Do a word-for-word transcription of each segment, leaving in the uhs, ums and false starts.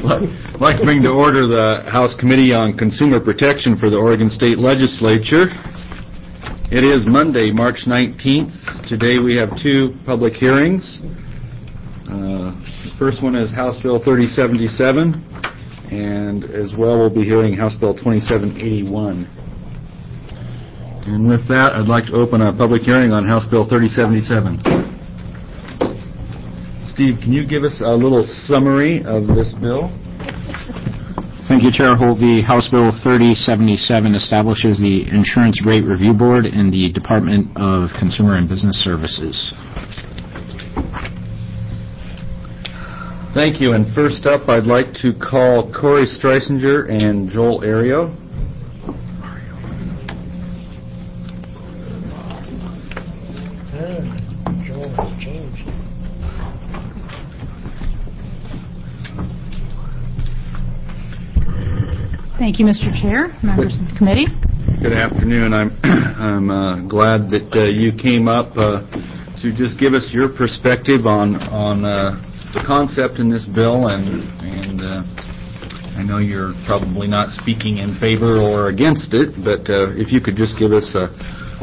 I'd like to bring to order the House Committee on Consumer Protection for the Oregon State Legislature. It is Monday, March nineteenth. Today we have two public hearings. Uh, the first one is House Bill thirty seventy-seven, and as well we'll be hearing House Bill twenty-seven eighty-one. And with that, I'd like to open a public hearing on House Bill thirty seventy-seven. Steve, can you give us a little summary of this bill? Thank you, Chair Holvey. House Bill thirty seventy-seven establishes the Insurance Rate Review Board in the Department of Consumer and Business Services. Thank you. And first up, I'd like to call Corey Streisinger and Joel Ario. Thank you, Mister Chair, members of the committee. Good afternoon. I'm I'm uh, glad that uh, you came up uh, to just give us your perspective on on uh, the concept in this bill, and and uh, I know you're probably not speaking in favor or against it, but uh, if you could just give us a,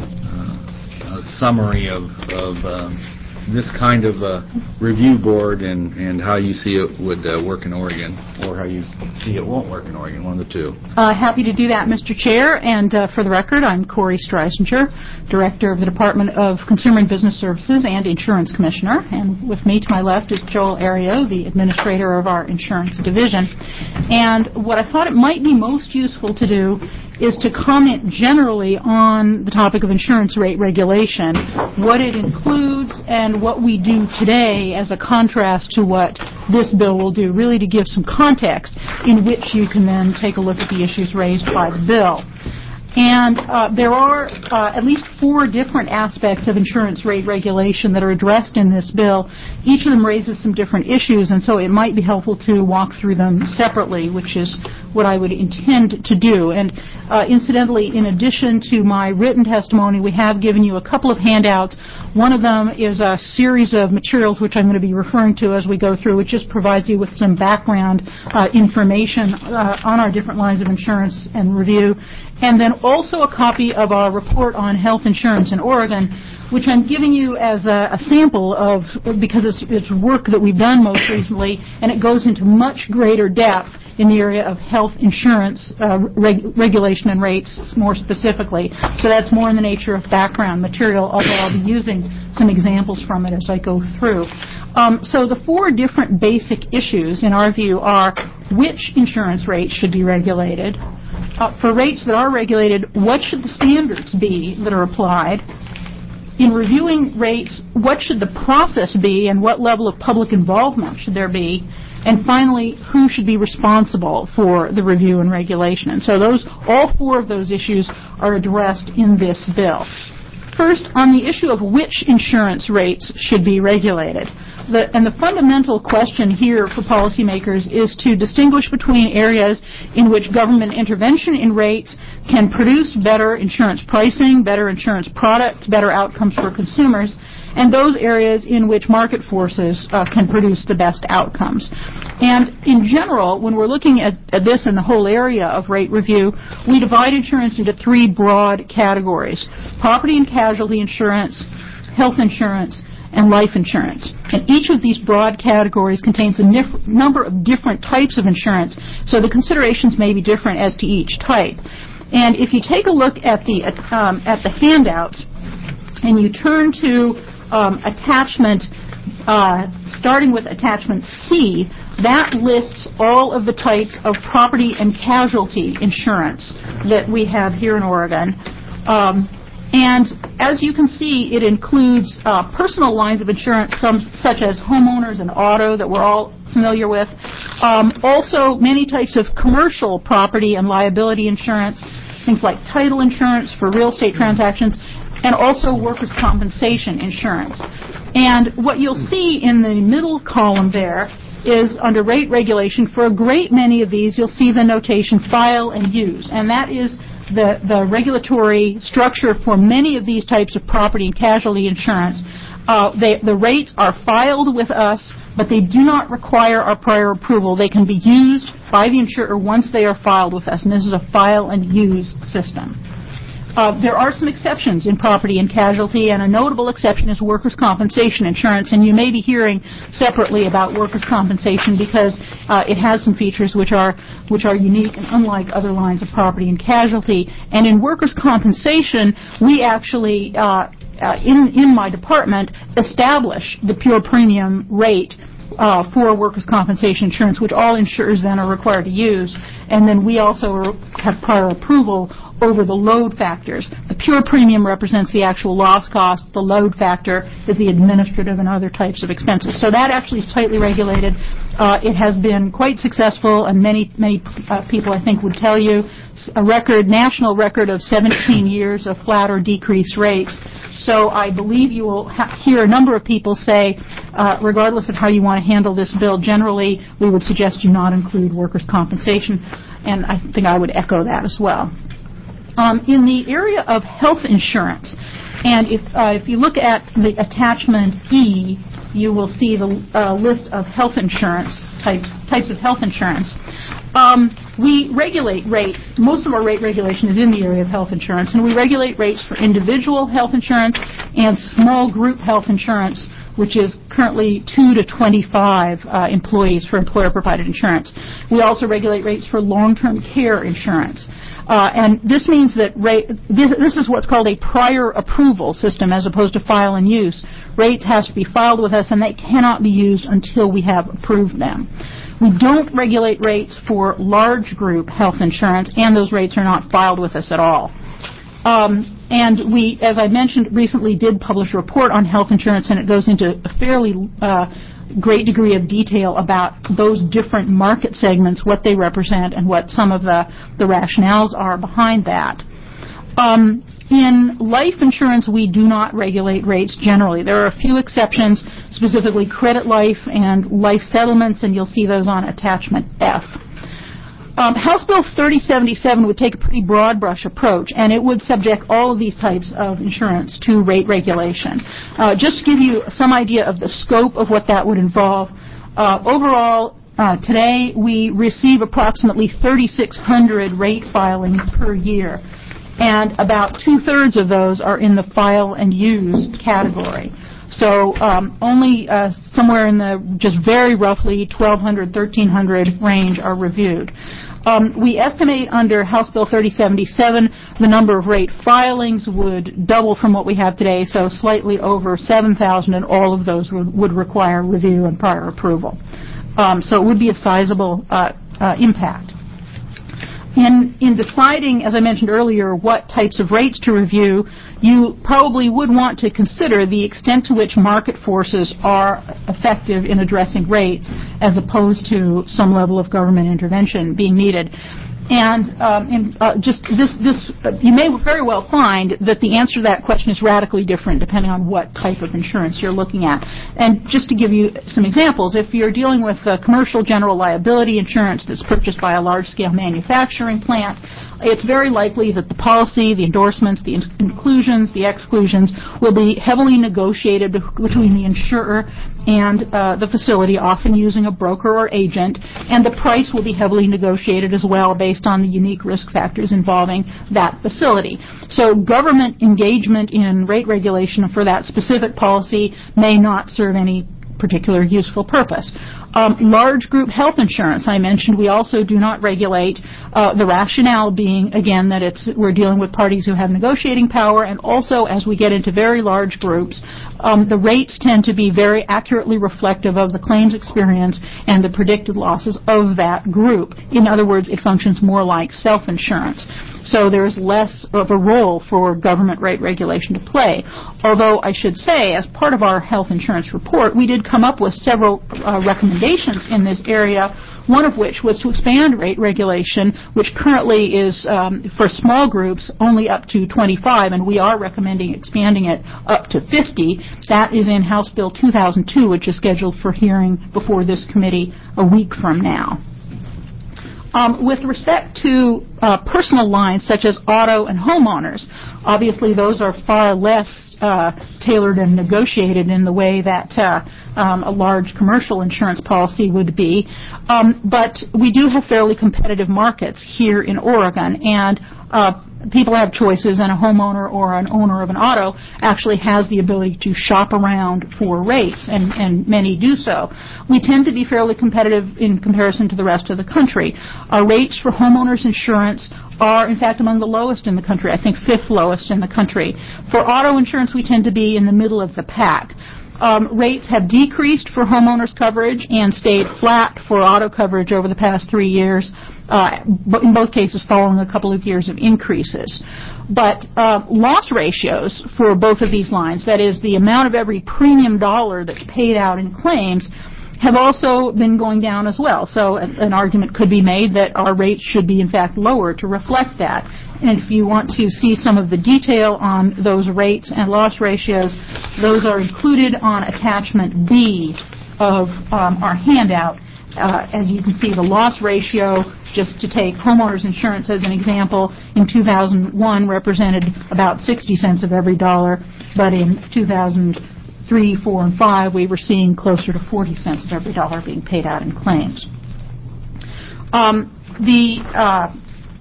a summary of of uh, this kind of uh, review board and, and how you see it would uh, work in Oregon, or how you see it won't work in Oregon, one of the two. Uh, happy to do that, Mister Chair. And uh, for the record, I'm Corey Streisinger, Director of the Department of Consumer and Business Services and Insurance Commissioner. And with me to my left is Joel Ario, the Administrator of our Insurance Division. And what I thought it might be most useful to do is to comment generally on the topic of insurance rate regulation, what it includes, and what we do today as a contrast to what this bill will do, really to give some context in which you can then take a look at the issues raised by the bill. And uh, there are uh, at least four different aspects of insurance rate regulation that are addressed in this bill. Each of them raises some different issues, and so it might be helpful to walk through them separately, which is what I would intend to do. And uh, incidentally, in addition to my written testimony, we have given you a couple of handouts. One of them is a series of materials which I'm going to be referring to as we go through, which just provides you with some background uh, information uh, on our different lines of insurance and review. And then also a copy of our report on health insurance in Oregon, which I'm giving you as a, a sample of, because it's, it's work that we've done most recently, and it goes into much greater depth in the area of health insurance uh, reg- regulation and rates more specifically. So that's more in the nature of background material, although I'll be using some examples from it as I go through. Um, so the four different basic issues, in our view, are which insurance rates should be regulated. Uh, for rates that are regulated, what should the standards be that are applied? In reviewing rates, what should the process be and what level of public involvement should there be? And finally, who should be responsible for the review and regulation? And so those, all four of those issues are addressed in this bill. First, on the issue of which insurance rates should be regulated. The, and the fundamental question here for policymakers is to distinguish between areas in which government intervention in rates can produce better insurance pricing, better insurance products, better outcomes for consumers, and those areas in which market forces uh, can produce the best outcomes. And in general, when we're looking at, at this in the whole area of rate review, we divide insurance into three broad categories: property and casualty insurance, health insurance, and life insurance. And each of these broad categories contains a nif- number of different types of insurance, so the considerations may be different as to each type. And if you take a look at the um, at the handouts, and you turn to um, attachment, uh, starting with attachment C, that lists all of the types of property and casualty insurance that we have here in Oregon. Um, And as you can see, it includes uh, personal lines of insurance, some such as homeowners and auto that we're all familiar with. Um, also, many types of commercial property and liability insurance, things like title insurance for real estate transactions, and also workers' compensation insurance. And what you'll see in the middle column there is under rate regulation, for a great many of these, you'll see the notation file and use. And that is The, the regulatory structure for many of these types of property and casualty insurance. Uh, they, the rates are filed with us but they do not require our prior approval. They can be used by the insurer once they are filed with us, and this is a file and use system. Uh, there are some exceptions in property and casualty, and a notable exception is workers' compensation insurance. And you may be hearing separately about workers' compensation because uh, it has some features which are which are unique and unlike other lines of property and casualty. And in workers' compensation, we actually, uh, uh, in in my department, establish the pure premium rate Uh, for workers' compensation insurance, which all insurers then are required to use. And then we also are, have prior approval over the load factors. The pure premium represents the actual loss cost. The load factor is the administrative and other types of expenses. So that actually is tightly regulated. Uh, it has been quite successful, and many, many uh, people, I think, would tell you a record, national record of seventeen years of flat or decreased rates. So I believe you will ha- hear a number of people say, uh, regardless of how you want to handle this bill, generally we would suggest you not include workers' compensation, and I think I would echo that as well. Um, in the area of health insurance, and if uh, if you look at the attachment E, you will see the uh, list of health insurance types types of health insurance. Um, we regulate rates. Most of our rate regulation is in the area of health insurance, and we regulate rates for individual health insurance and small group health insurance, which is currently two to twenty-five uh, employees for employer-provided insurance. We also regulate rates for long-term care insurance. Uh, and this means that rate, this, this is what's called a prior approval system as opposed to file and use. Rates has to be filed with us, and they cannot be used until we have approved them. We don't regulate rates for large group health insurance, and those rates are not filed with us at all. Um, and we, as I mentioned, recently did publish a report on health insurance, and it goes into a fairly uh, great degree of detail about those different market segments, what they represent, and what some of the, the rationales are behind that. Um, In life insurance, we do not regulate rates generally. There are a few exceptions, specifically credit life and life settlements, and you'll see those on attachment F. Um, House Bill thirty seventy-seven would take a pretty broad brush approach, and it would subject all of these types of insurance to rate regulation. Uh, just to give you some idea of the scope of what that would involve, uh, overall, uh, today we receive approximately thirty-six hundred rate filings per year, and about two-thirds of those are in the file and use category. So um, only uh, somewhere in the just very roughly twelve hundred, thirteen hundred range are reviewed. Um, we estimate under House Bill thirty seventy-seven the number of rate filings would double from what we have today, so slightly over seven thousand, and all of those would, would require review and prior approval. Um, so it would be a sizable uh, uh, impact. In, in deciding, as I mentioned earlier, what types of rates to review, you probably would want to consider the extent to which market forces are effective in addressing rates as opposed to some level of government intervention being needed. And um, in, uh, just this, this, uh, you may very well find that the answer to that question is radically different depending on what type of insurance you're looking at. And just to give you some examples, if you're dealing with uh, commercial general liability insurance that's purchased by a large-scale manufacturing plant, it's very likely that the policy, the endorsements, the in- inclusions, the exclusions will be heavily negotiated be- between the insurer and uh, the facility, often using a broker or agent, and the price will be heavily negotiated as well based on the unique risk factors involving that facility. So government engagement in rate regulation for that specific policy may not serve any particular useful purpose. Um, large group health insurance, I mentioned, we also do not regulate, uh, the rationale being, again, that it's we're dealing with parties who have negotiating power, and also as we get into very large groups, um, the rates tend to be very accurately reflective of the claims experience and the predicted losses of that group. In other words, it functions more like self-insurance. So there's less of a role for government rate regulation to play. Although I should say, as part of our health insurance report, we did come up with several uh, recommendations in this area, one of which was to expand rate regulation, which currently is, um, for small groups, only up to twenty-five, and we are recommending expanding it up to fifty. That is in House Bill two thousand two, which is scheduled for hearing before this committee a week from now. Um, with respect to uh, personal lines such as auto and homeowners, obviously those are far less uh, tailored and negotiated in the way that uh, um, a large commercial insurance policy would be. Um, but we do have fairly competitive markets here in Oregon, and uh, people have choices, and a homeowner or an owner of an auto actually has the ability to shop around for rates, and, and many do so. We tend to be fairly competitive in comparison to the rest of the country. Our rates for homeowners insurance are, in fact, among the lowest in the country, I think fifth lowest in the country. For auto insurance, we tend to be in the middle of the pack. Um, rates have decreased for homeowners coverage and stayed flat for auto coverage over the past three years, uh, but in both cases following a couple of years of increases. But uh, loss ratios for both of these lines, that is, the amount of every premium dollar that's paid out in claims, have also been going down as well. So an argument could be made that our rates should be, in fact, lower to reflect that. And if you want to see some of the detail on those rates and loss ratios, those are included on attachment B of um, our handout. Uh, as you can see, the loss ratio, just to take homeowners insurance as an example, in two thousand one represented about sixty cents of every dollar, but in two thousand three, four, and five, we were seeing closer to forty cents of every dollar being paid out in claims. Um, the uh,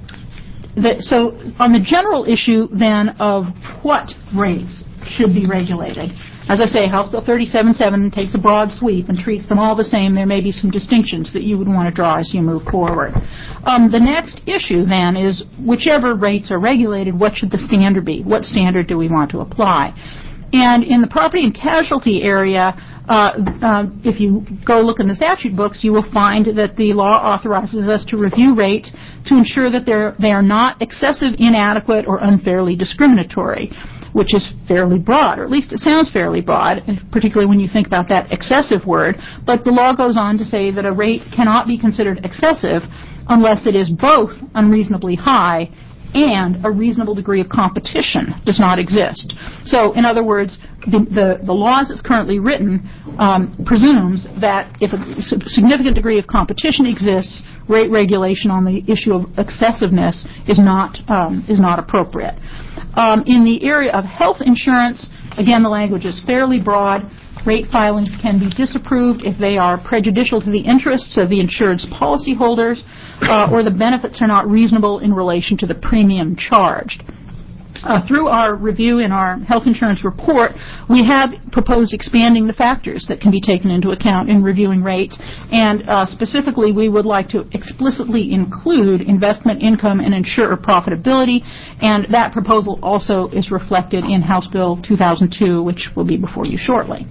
The, so on the general issue, then, of what rates should be regulated, as I say, House Bill thirty seventy-seven takes a broad sweep and treats them all the same. There may be some distinctions that you would want to draw as you move forward. Um, the next issue, then, is whichever rates are regulated, what should the standard be? What standard do we want to apply? And in the property and casualty area, uh, uh, if you go look in the statute books, you will find that the law authorizes us to review rates to ensure that they're, they are not excessive, inadequate, or unfairly discriminatory, which is fairly broad, or at least it sounds fairly broad, particularly when you think about that excessive word. But the law goes on to say that a rate cannot be considered excessive unless it is both unreasonably high and a reasonable degree of competition does not exist. So, in other words, the, the, the law as it's currently written um, presumes that if a significant degree of competition exists, rate regulation on the issue of excessiveness is not um, is not appropriate. Um, in the area of health insurance, again, the language is fairly broad. Rate filings can be disapproved if they are prejudicial to the interests of the insured's policyholders uh, or the benefits are not reasonable in relation to the premium charged. Uh, through our review in our health insurance report, we have proposed expanding the factors that can be taken into account in reviewing rates, and uh, specifically we would like to explicitly include investment income and insurer profitability, and that proposal also is reflected in House Bill two thousand two, which will be before you shortly.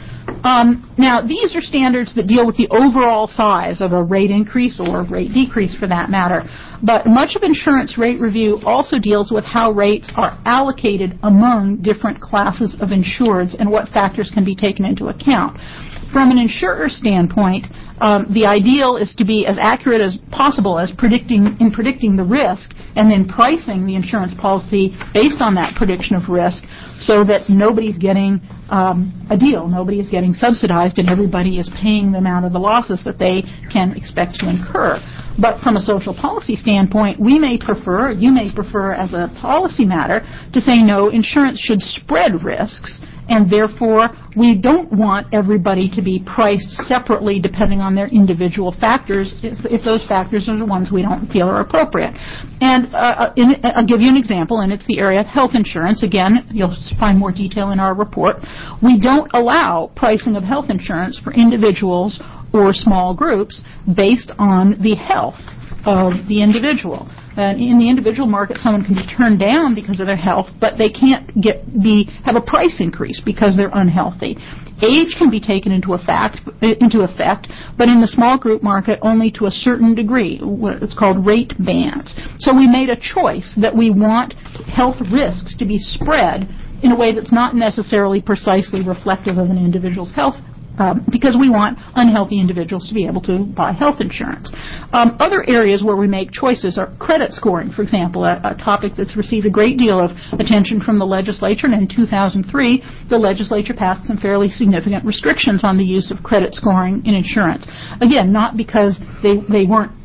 Um, now, these are standards that deal with the overall size of a rate increase or rate decrease for that matter, but much of insurance rate review also deals with how rates are allocated among different classes of insureds and what factors can be taken into account. From an insurer standpoint, um, the ideal is to be as accurate as possible as predicting in predicting the risk and then pricing the insurance policy based on that prediction of risk so that nobody's getting um, a deal, nobody is getting subsidized, and everybody is paying the amount of the losses that they can expect to incur. But from a social policy standpoint, we may prefer, you may prefer as a policy matter, to say no, insurance should spread risks, and therefore we don't want everybody to be priced separately depending on their individual factors if, if those factors are the ones we don't feel are appropriate. And uh, in, I'll give you an example, and it's the area of health insurance. Again, you'll find more detail in our report. We don't allow pricing of health insurance for individuals or small groups based on the health of the individual. And in the individual market, someone can be turned down because of their health, but they can't get be have a price increase because they're unhealthy. Age can be taken into effect, into effect, but in the small group market only to a certain degree. It's called rate bands. So we made a choice that we want health risks to be spread in a way that's not necessarily precisely reflective of an individual's health, Um, because we want unhealthy individuals to be able to buy health insurance. Um, other areas where we make choices are credit scoring, for example, a, a topic that's received a great deal of attention from the legislature. And in two thousand three, the legislature passed some fairly significant restrictions on the use of credit scoring in insurance. Again, not because they, they weren't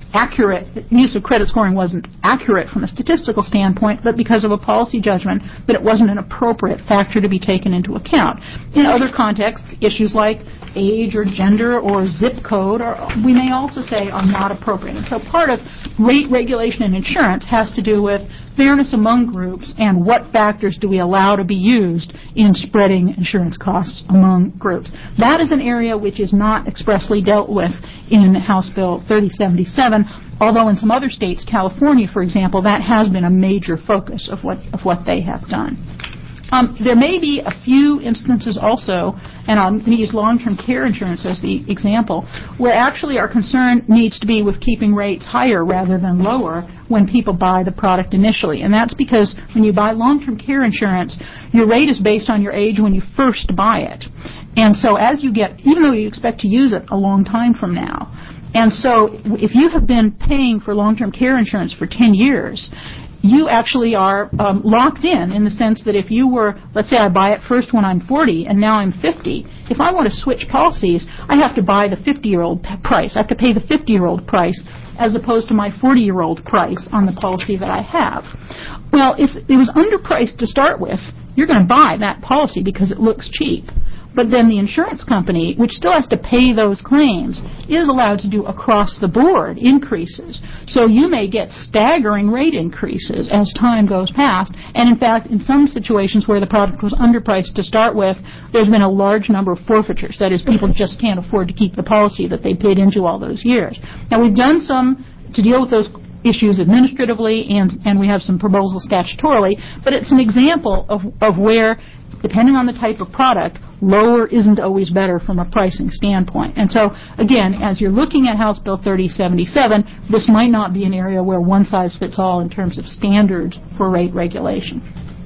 accurate, use of credit scoring wasn't accurate from a statistical standpoint, but because of a policy judgment that it wasn't an appropriate factor to be taken into account. In other contexts, issues like age or gender or zip code, or we may also say are not appropriate. And so part of rate regulation in insurance has to do with fairness among groups and what factors do we allow to be used in spreading insurance costs among groups. That is an area which is not expressly dealt with in House Bill thirty seventy-seven, although in some other states, California, for example, that has been a major focus of what, of what they have done. Um, there may be a few instances also, and I'm going to use long-term care insurance as the example, where actually our concern needs to be with keeping rates higher rather than lower when people buy the product initially. And that's because when you buy long-term care insurance, your rate is based on your age when you first buy it. And so as you get, even though you expect to use it a long time from now, and so if you have been paying for long-term care insurance for ten years, you actually are um, locked in in the sense that if you were, let's say I buy it first when I'm forty and now I'm fifty, if I want to switch policies, I have to buy the fifty-year-old p- price. I have to pay the fifty-year-old price as opposed to my forty-year-old price on the policy that I have. Well, if it was underpriced to start with, you're going to buy that policy because it looks cheap. But then the insurance company, which still has to pay those claims, is allowed to do across-the-board increases. So you may get staggering rate increases as time goes past. And in fact, in some situations where the product was underpriced to start with, there's been a large number of forfeitures. That is, people just can't afford to keep the policy that they paid into all those years. Now, we've done some to deal with those issues administratively, and, and we have some proposals statutorily, but it's an example of, of where, depending on the type of product, lower isn't always better from a pricing standpoint. And so, again, as you're looking at House Bill thirty seventy-seven, this might not be an area where one size fits all in terms of standards for rate regulation.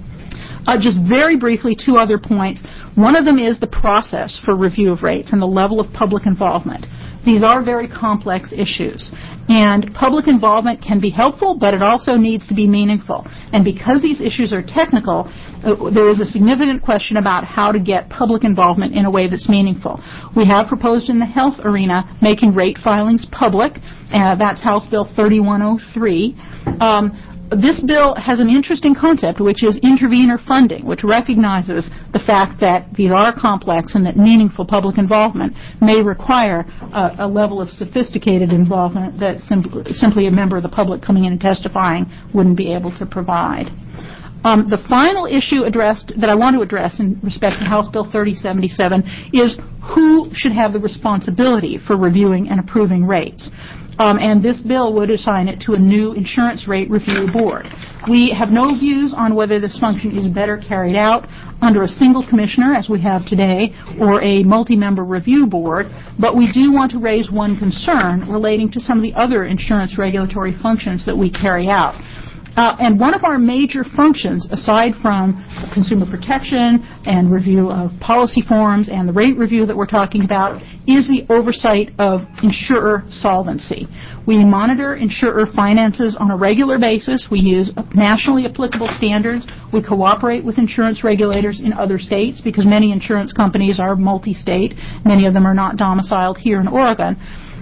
Uh, just very briefly, two other points. One of them is the process for review of rates and the level of public involvement. These are very complex issues, and public involvement can be helpful, but it also needs to be meaningful. And because these issues are technical, uh, there is a significant question about how to get public involvement in a way that's meaningful. We have proposed in the health arena making rate filings public. Uh, that's House Bill thirty-one oh three. Um, This bill has an interesting concept, which is intervenor funding, which recognizes the fact that these are complex and that meaningful public involvement may require uh, a level of sophisticated involvement that sim- simply a member of the public coming in and testifying wouldn't be able to provide. Um, the final issue addressed that I want to address in respect to House Bill thirty seventy-seven is who should have the responsibility for reviewing and approving rates. Um, and this bill would assign it to a new insurance rate review board. We have no views on whether this function is better carried out under a single commissioner, as we have today, or a multi-member review board, but we do want to raise one concern relating to some of the other insurance regulatory functions that we carry out. Uh, and one of our major functions, aside from consumer protection and review of policy forms and the rate review that we're talking about, is the oversight of insurer solvency. We monitor insurer finances on a regular basis. We use nationally applicable standards. We cooperate with insurance regulators in other states because many insurance companies are multi-state. Many of them are not domiciled here in Oregon.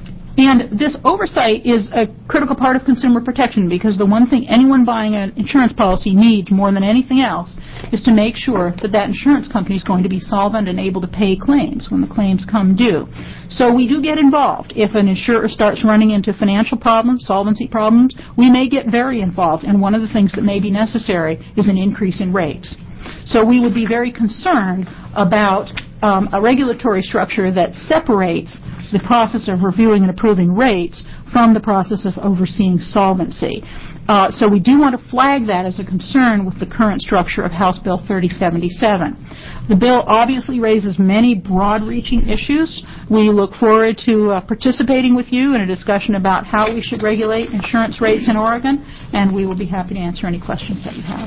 And this oversight is a critical part of consumer protection because the one thing anyone buying an insurance policy needs more than anything else is to make sure that that insurance company is going to be solvent and able to pay claims when the claims come due. So we do get involved. If an insurer starts running into financial problems, solvency problems, we may get very involved. And one of the things that may be necessary is an increase in rates. So we would be very concerned about um, a regulatory structure that separates the process of reviewing and approving rates from the process of overseeing solvency. Uh, so we do want to flag that as a concern with the current structure of House Bill thirty seventy-seven. The bill obviously raises many broad-reaching issues. We look forward to uh, participating with you in a discussion about how we should regulate insurance rates in Oregon, and we will be happy to answer any questions that you have.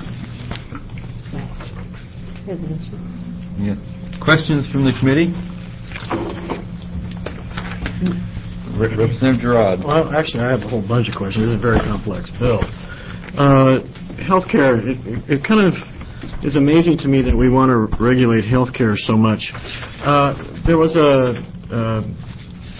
Yeah. Questions from the committee? Representative Girard. Well, actually, I have a whole bunch of questions. This is a very complex bill. Uh, healthcare, it, it, it kind of is amazing to me that we want to regulate healthcare so much. Uh, there was a, uh,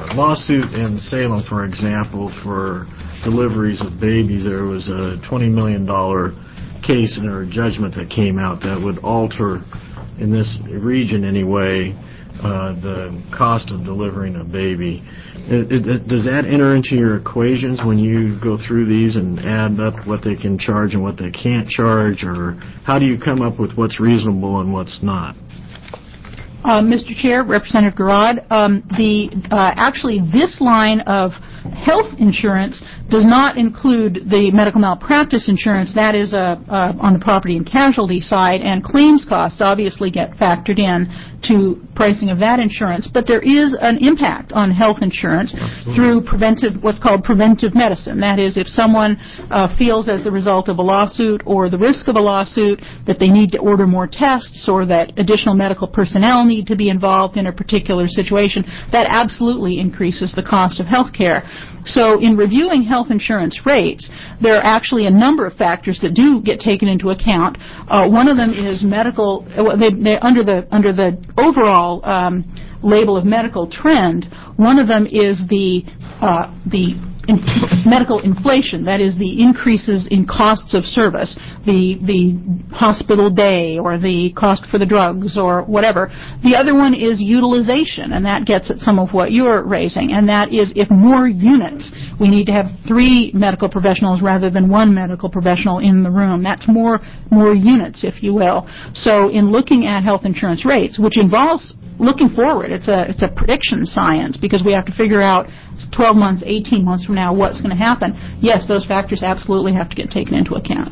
uh, lawsuit in Salem, for example, for deliveries of babies. There was a twenty million dollars case or judgment that came out that would alter, in this region anyway, uh, the cost of delivering a baby. It, it, it, does that enter into your equations when you go through these and add up what they can charge and what they can't charge, or how do you come up with what's reasonable and what's not? Uh, Mister Chair, Representative Garrod, um, the uh, actually this line of health insurance does not include the medical malpractice insurance. That is uh, uh, on the property and casualty side, and claims costs obviously get factored in to pricing of that insurance. But there is an impact on health insurance through preventive, what's called preventive medicine. That is, if someone uh, feels as a result of a lawsuit or the risk of a lawsuit that they need to order more tests or that additional medical personnel need to be involved in a particular situation, that absolutely increases the cost of health care. So in reviewing health insurance rates, there are actually a number of factors that do get taken into account. Uh, one of them is medical, they, they, under the under the overall um, label of medical trend, one of them is the uh, the in medical inflation, that is the increases in costs of service, the the hospital day or the cost for the drugs or whatever. The other one is utilization, and that gets at some of what you're raising, and that is if more units, we need to have three medical professionals rather than one medical professional in the room. That's more more units, if you will. So in looking at health insurance rates, which involves looking forward, it's a it's a prediction science because we have to figure out twelve months, eighteen months from now what's going to happen. Yes, those factors absolutely have to get taken into account.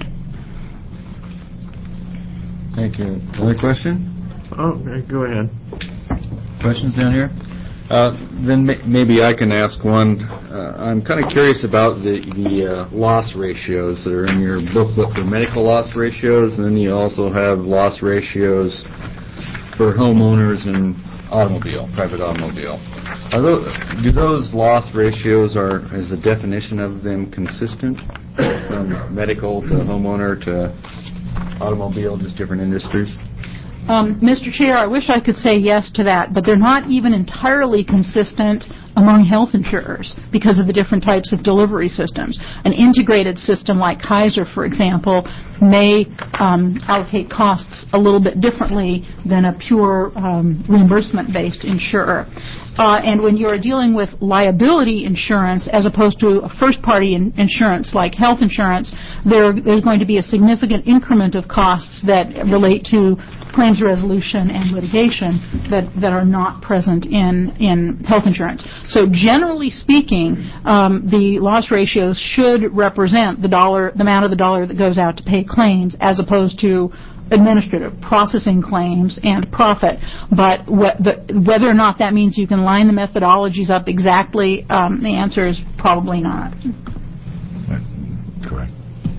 Thank you. Another question? Oh, go ahead. Questions down here? Uh, then may- maybe I can ask one. Uh, I'm kind of curious about the, the uh, loss ratios that are in your booklet for medical loss ratios, and then you also have loss ratios for homeowners and automobile, private automobile. Are those, do those loss ratios, are is the definition of them consistent from medical to homeowner to automobile, just different industries? Um, Mister Chair, I wish I could say yes to that, but they're not even entirely consistent among health insurers because of the different types of delivery systems. An integrated system like Kaiser, for example, may um, allocate costs a little bit differently than a pure um, reimbursement-based insurer. Uh, and when you're dealing with liability insurance as opposed to a first-party in- insurance like health insurance, there, there's going to be a significant increment of costs that relate to claims resolution and litigation that, that are not present in, in health insurance. So generally speaking, um, the loss ratios should represent the dollar, the amount of the dollar that goes out to pay claims as opposed to administrative processing claims and profit. But wh- the, whether or not that means you can line the methodologies up exactly, um, the answer is probably not. Correct.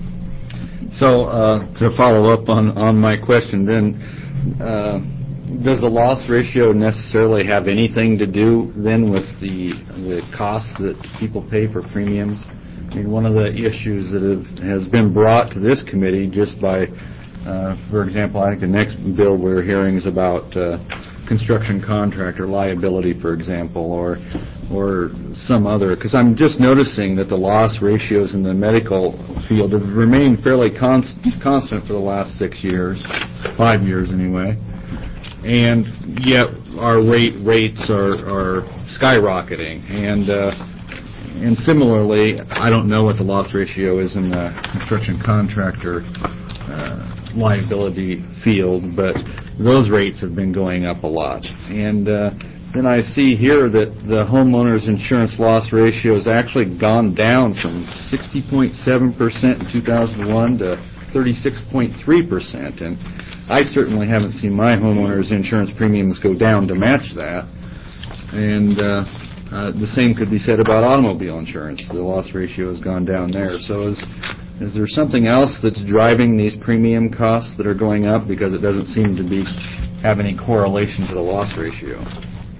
So uh, to follow up on, on my question then, uh, does the loss ratio necessarily have anything to do then with the the cost that people pay for premiums? I mean, one of the issues that have, has been brought to this committee just by Uh, for example, I think the next bill we're hearing is about uh, construction contractor liability, for example, or or some other. Because I'm just noticing that the loss ratios in the medical field have remained fairly const- constant for the last six years, five years anyway, and yet our rate rates are, are skyrocketing. And uh, and similarly, I don't know what the loss ratio is in the construction contractor Uh, liability field, but those rates have been going up a lot. And uh, then I see here that the homeowner's insurance loss ratio has actually gone down from sixty point seven percent in two thousand one to thirty-six point three percent. And I certainly haven't seen my homeowner's insurance premiums go down to match that. And uh, uh, the same could be said about automobile insurance. The loss ratio has gone down there. So is Is there something else that's driving these premium costs that are going up, because it doesn't seem to be have any correlation to the loss ratio?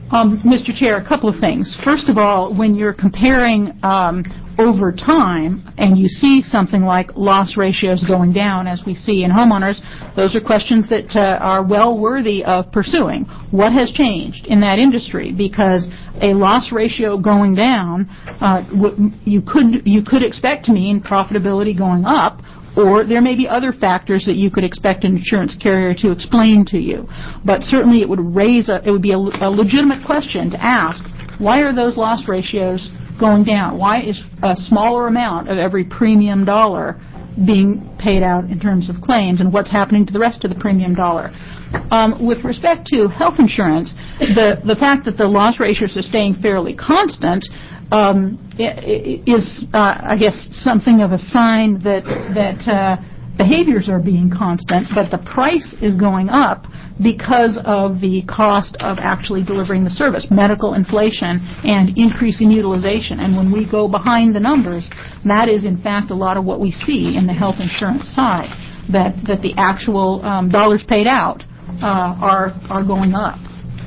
Um, Mister Chair, a couple of things. First of all, when you're comparing um, over time and you see something like loss ratios going down, as we see in homeowners, those are questions that uh, are well worthy of pursuing. What has changed in that industry? Because a loss ratio going down, uh, w- you could you could expect to mean profitability going up, or there may be other factors that you could expect an insurance carrier to explain to you. But certainly it would raise a, it would be a, a legitimate question to ask, why are those loss ratios going down? Why is a smaller amount of every premium dollar being paid out in terms of claims, and what's happening to the rest of the premium dollar? Um, with respect to health insurance, the, the fact that the loss ratios are staying fairly constant um, is, uh, I guess, something of a sign that, that uh, behaviors are being constant, but the price is going up because of the cost of actually delivering the service, medical inflation and increasing utilization. And when we go behind the numbers, that is, in fact, a lot of what we see in the health insurance side, that, that the actual um, dollars paid out uh, are, are going up.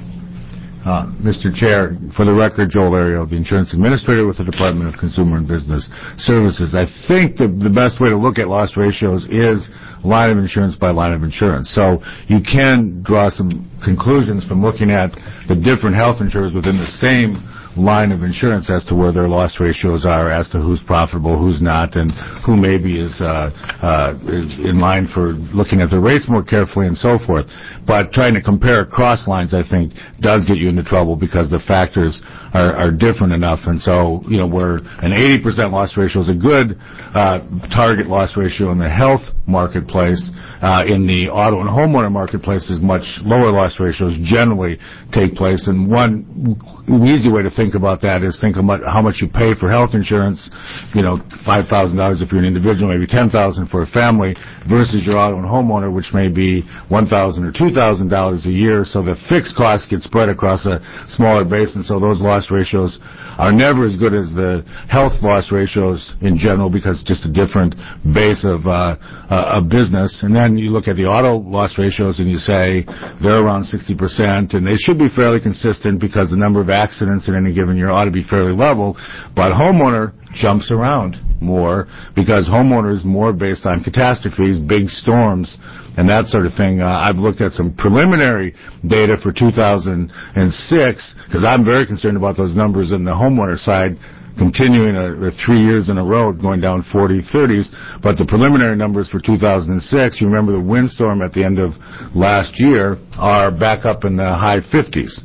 Uh, Mister Chair, for the record, Joel Ario, the Insurance Administrator with the Department of Consumer and Business Services. I think the, the best way to look at loss ratios is line of insurance by line of insurance. So you can draw some conclusions from looking at the different health insurers within the same line of insurance as to where their loss ratios are, as to who's profitable, who's not, and who maybe is uh, uh, in line for looking at their rates more carefully and so forth. But trying to compare across lines, I think, does get you into trouble because the factors are, are different enough. And so, you know, where an eighty percent loss ratio is a good uh, target loss ratio in the health marketplace, uh, in the auto and homeowner marketplace is much lower loss ratios generally take place. And one easy way to think about that is think about how much you pay for health insurance, you know, five thousand dollars if you're an individual, maybe ten thousand dollars for a family, versus your auto and homeowner, which may be one thousand dollars or two thousand dollars a year. So the fixed costs get spread across a smaller base, and so those loss ratios are never as good as the health loss ratios in general because it's just a different base of uh, uh, of business. And then you look at the auto loss ratios and you say they're around sixty percent, and they should be fairly consistent because the number of accidents in any given year ought to be fairly level. But homeowner jumps around more because homeowner is more based on catastrophes, big storms, and that sort of thing. Uh, I've looked at some preliminary data for two thousand six because I'm very concerned about those numbers in the homeowner side continuing a, a three years in a row going down forty, thirties, but the preliminary numbers for two thousand six, you remember the windstorm at the end of last year, are back up in the high fifties.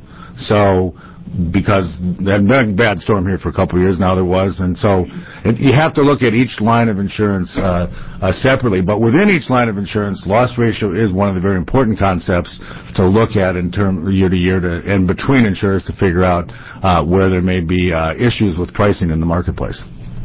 So because there had been a bad storm here for a couple of years now, there was, and so it, you have to look at each line of insurance uh, uh, separately, but within each line of insurance, loss ratio is one of the very important concepts to look at in term year to year to, and between insurers to figure out uh, where there may be uh, issues with pricing in the marketplace.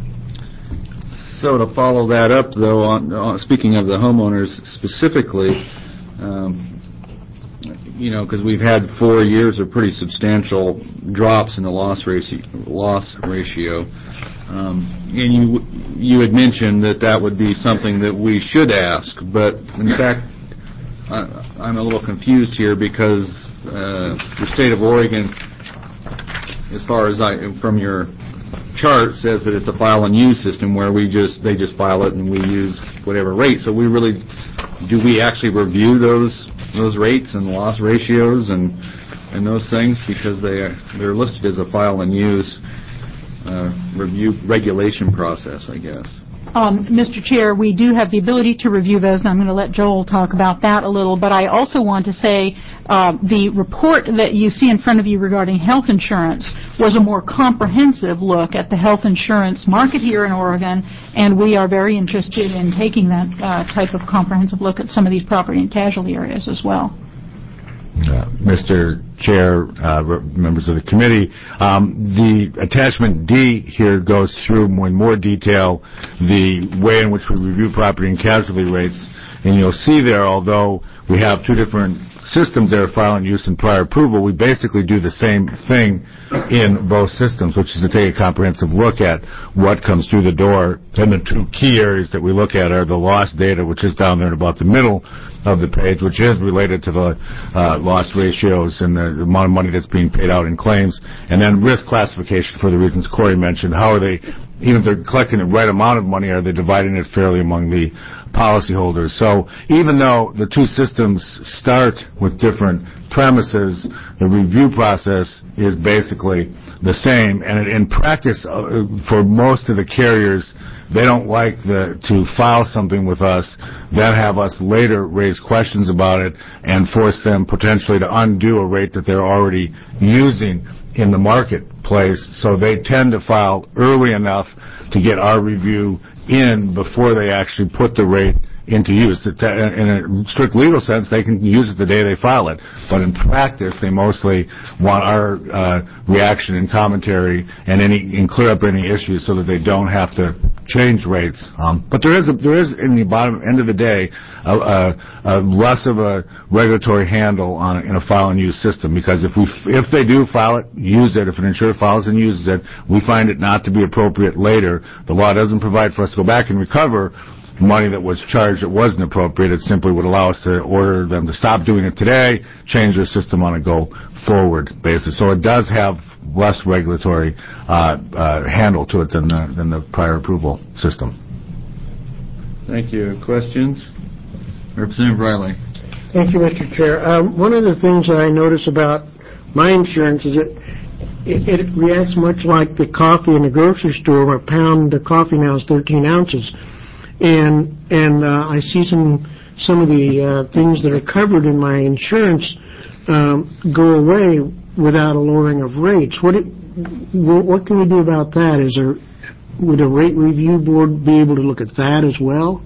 So to follow that up, though, on, on speaking of the homeowners specifically, um, you know, because we've had four years of pretty substantial drops in the loss ratio. Loss ratio, um, and you you had mentioned that that would be something that we should ask, but in fact, I, I'm a little confused here because uh, the state of Oregon, as far as I from your chart, says that it's a file and use system where we just they just file it and we use whatever rate. So we really do we actually review those those rates and loss ratios and and those things because they are they're listed as a file and use uh, review regulation process, I guess. Um, Mister Chair, we do have the ability to review those, and I'm going to let Joel talk about that a little, but I also want to say uh, the report that you see in front of you regarding health insurance was a more comprehensive look at the health insurance market here in Oregon, and we are very interested in taking that uh, type of comprehensive look at some of these property and casualty areas as well. Uh, Mister Chair, uh, members of the committee, um, the attachment D here goes through in more detail the way in which we review property and casualty rates, and you'll see there, although we have two different systems that are filing use and prior approval, we basically do the same thing in both systems, which is to take a comprehensive look at what comes through the door. And the two key areas that we look at are the loss data, which is down there at about the middle of the page, which is related to the uh, loss ratios and the, the amount of money that's being paid out in claims, and then risk classification for the reasons Corey mentioned. How are they, even if they're collecting the right amount of money, are they dividing it fairly among the policyholders? So even though the two systems start with different premises, the review process is basically the same. And in practice, uh, for most of the carriers, they don't like the, to file something with us, then have us later raise questions about it and force them potentially to undo a rate that they're already using in the marketplace. So they tend to file early enough to get our review in before they actually put the rate into use. In a strict legal sense, they can use it the day they file it, but in practice, they mostly want our uh, reaction and commentary and any and clear up any issues so that they don't have to change rates. Um, but there is a, there is in the bottom end of the day a, a, a less of a regulatory handle on in a file and use system, because if we if they do file it, use it. If an insurer files and uses it, we find it not to be appropriate later. The law doesn't provide for us to go back and recover money that was charged that wasn't appropriate. It simply would allow us to order them to stop doing it today, change their system on a go-forward basis. So it does have less regulatory uh, uh, handle to it than the, than the prior approval system. Thank you. Questions? Representative Riley. Thank you, Mister Chair. Um, one of the things that I notice about my insurance is that it, it reacts much like the coffee in the grocery store. A pound of coffee now is thirteen ounces. And and uh, I see some some of the uh, things that are covered in my insurance um, go away without a lowering of rates. What it, what can we do about that? Is there would a rate review board be able to look at that as well?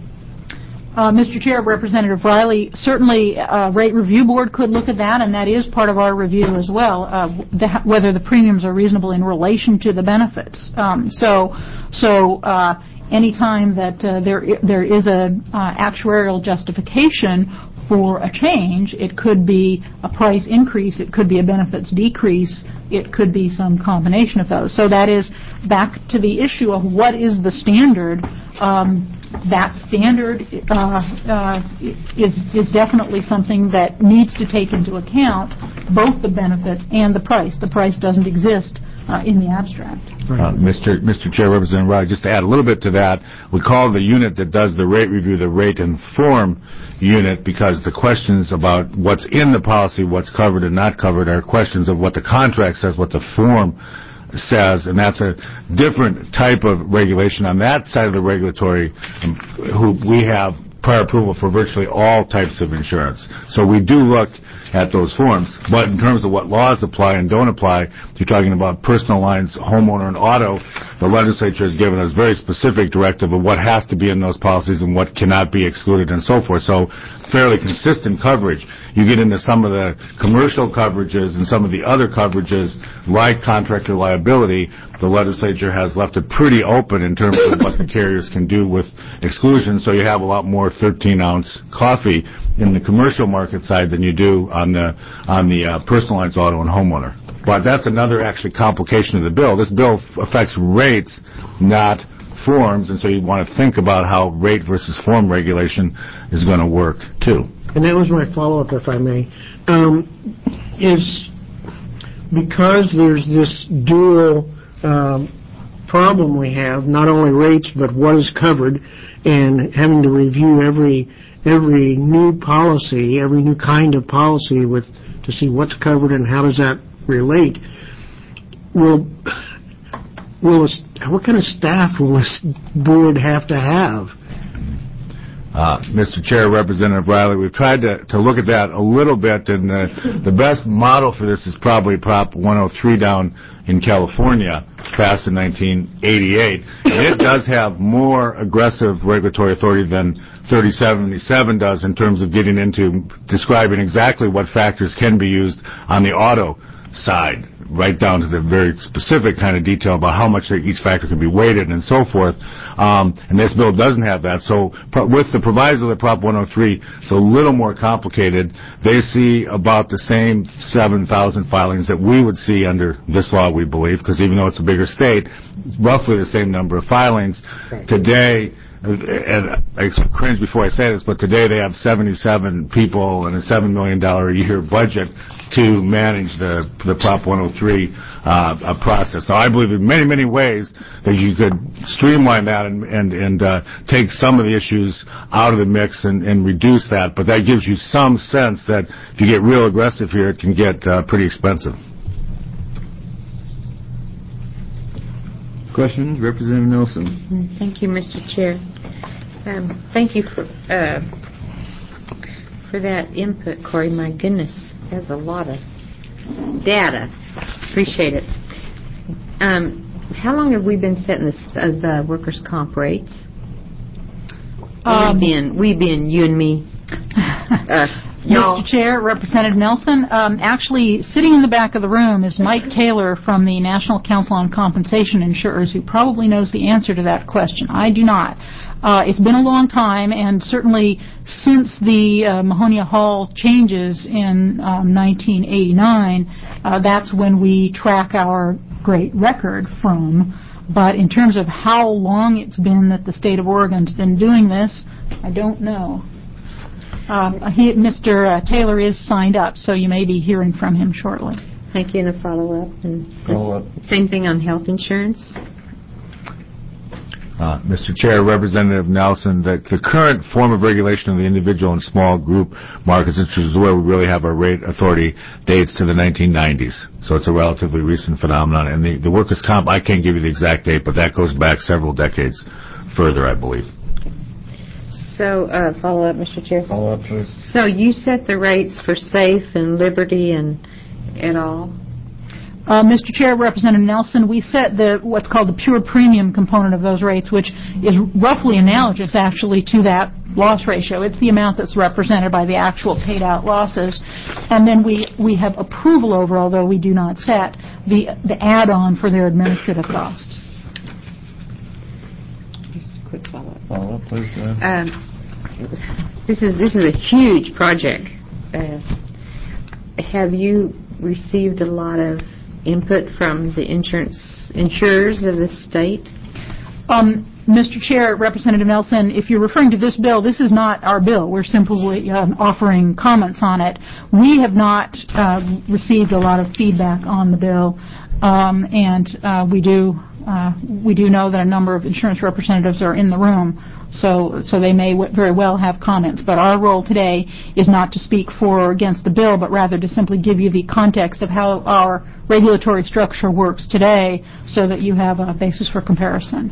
Uh, Mister Chair, Representative Riley, certainly a rate review board could look at that, and that is part of our review as well, uh, the, whether the premiums are reasonable in relation to the benefits. Um, so, so. Uh, Anytime that uh, there there is a uh, actuarial justification for a change, it could be a price increase, it could be a benefits decrease, it could be some combination of those. So that is back to the issue of what is the standard. Um, that standard uh, uh, is is definitely something that needs to take into account both the benefits and the price. The price doesn't exist Uh, in the abstract. Uh, Mister Mister Chair, Representative Riley, just to add a little bit to that, we call the unit that does the rate review the rate inform unit, because the questions about what's in the policy, what's covered and not covered, are questions of what the contract says, what the form says, and that's a different type of regulation. On that side of the regulatory, um, who we have prior approval for virtually all types of insurance. So we do look at those forms. But in terms of what laws apply and don't apply, you're talking about personal lines, homeowner, and auto, the legislature has given us very specific directive of what has to be in those policies and what cannot be excluded and so forth. So fairly consistent coverage. You get into some of the commercial coverages and some of the other coverages, like contractor liability, the legislature has left it pretty open in terms of what the carriers can do with exclusion, so you have a lot more thirteen-ounce coffee in the commercial market side than you do on the on the uh, personal lines, auto, and homeowner. But that's another actually complication of the bill. This bill f- affects rates, not forms, and so you want to think about how rate versus form regulation is going to work, too. And that was my follow-up, if I may. Um, is because there's this dual um, problem we have, not only rates, but what is covered, and having to review every every new policy, every new kind of policy with to see what's covered and how does that relate. Will will what kind of staff will this board have to have? Uh, Mister Chair, Representative Riley, we've tried to, to look at that a little bit, and the, the best model for this is probably Prop one oh three down in California, passed in nineteen eighty-eight. And it does have more aggressive regulatory authority than thirty seventy-seven does in terms of getting into describing exactly what factors can be used on the auto side. right down to the very specific kind of detail about how much each factor can be weighted and so forth. Um, and this bill doesn't have that. So pro- with the proviso that Prop one oh three is a little more complicated, they see about the same seven thousand filings that we would see under this law, we believe, because even though it's a bigger state, it's roughly the same number of filings. Today, and I cringe before I say this, but today they have seventy-seven people and a seven million dollars a year budget to manage the the Prop one oh three uh, process. Now, I believe in many, many ways that you could streamline that and and, and uh, take some of the issues out of the mix and, and reduce that, but that gives you some sense that if you get real aggressive here, it can get uh, pretty expensive. Questions? Representative Nelson. Thank you, Mister Chair. Um, thank you for uh, for that input, Corey. My goodness, that's a lot of data. Appreciate it. Um, how long have we been setting this, uh, the workers' comp rates? Um, we being, we being you and me. Uh, Mister Chair, Representative Nelson, um, actually sitting in the back of the room is Mike Taylor from the National Council on Compensation Insurers, who probably knows the answer to that question. I do not. Uh, it's been a long time, and certainly since the uh, Mahonia Hall changes in um, nineteen eighty-nine, uh, that's when we track our great record from. But in terms of how long it's been that the state of Oregon's been doing this, I don't know. Um, he, Mister Uh, Taylor is signed up, so you may be hearing from him shortly. Thank you, and a follow-up. And Follow-up. Same thing on health insurance. Uh, Mister Chair, Representative Nelson, that the current form of regulation of the individual and small group markets, which is where we really have our rate authority, dates to the nineteen nineties. So it's a relatively recent phenomenon. And the, the workers' comp, I can't give you the exact date, but that goes back several decades further, I believe. So, uh, follow up, Mister Chair. Follow up, please. So you set the rates for Safe and Liberty and et al.? Uh, Mister Chair, Representative Nelson, we set the what's called the pure premium component of those rates, which is roughly analogous, actually, to that loss ratio. It's the amount that's represented by the actual paid-out losses. And then we, we have approval over, although we do not set, the, the add-on for their administrative costs. Quick follow-up. Follow up, please. Um, this is this is a huge project. Uh, have you received a lot of input from the insurance insurers of the state? Um, Mister Chair, Representative Nelson, if you're referring to this bill, this is not our bill. We're simply um, offering comments on it. We have not uh, received a lot of feedback on the bill, um, and uh, we do uh, we do know that a number of insurance representatives are in the room, so so they may w- very well have comments. But our role today is not to speak for or against the bill, but rather to simply give you the context of how our regulatory structure works today, so that you have a basis for comparison.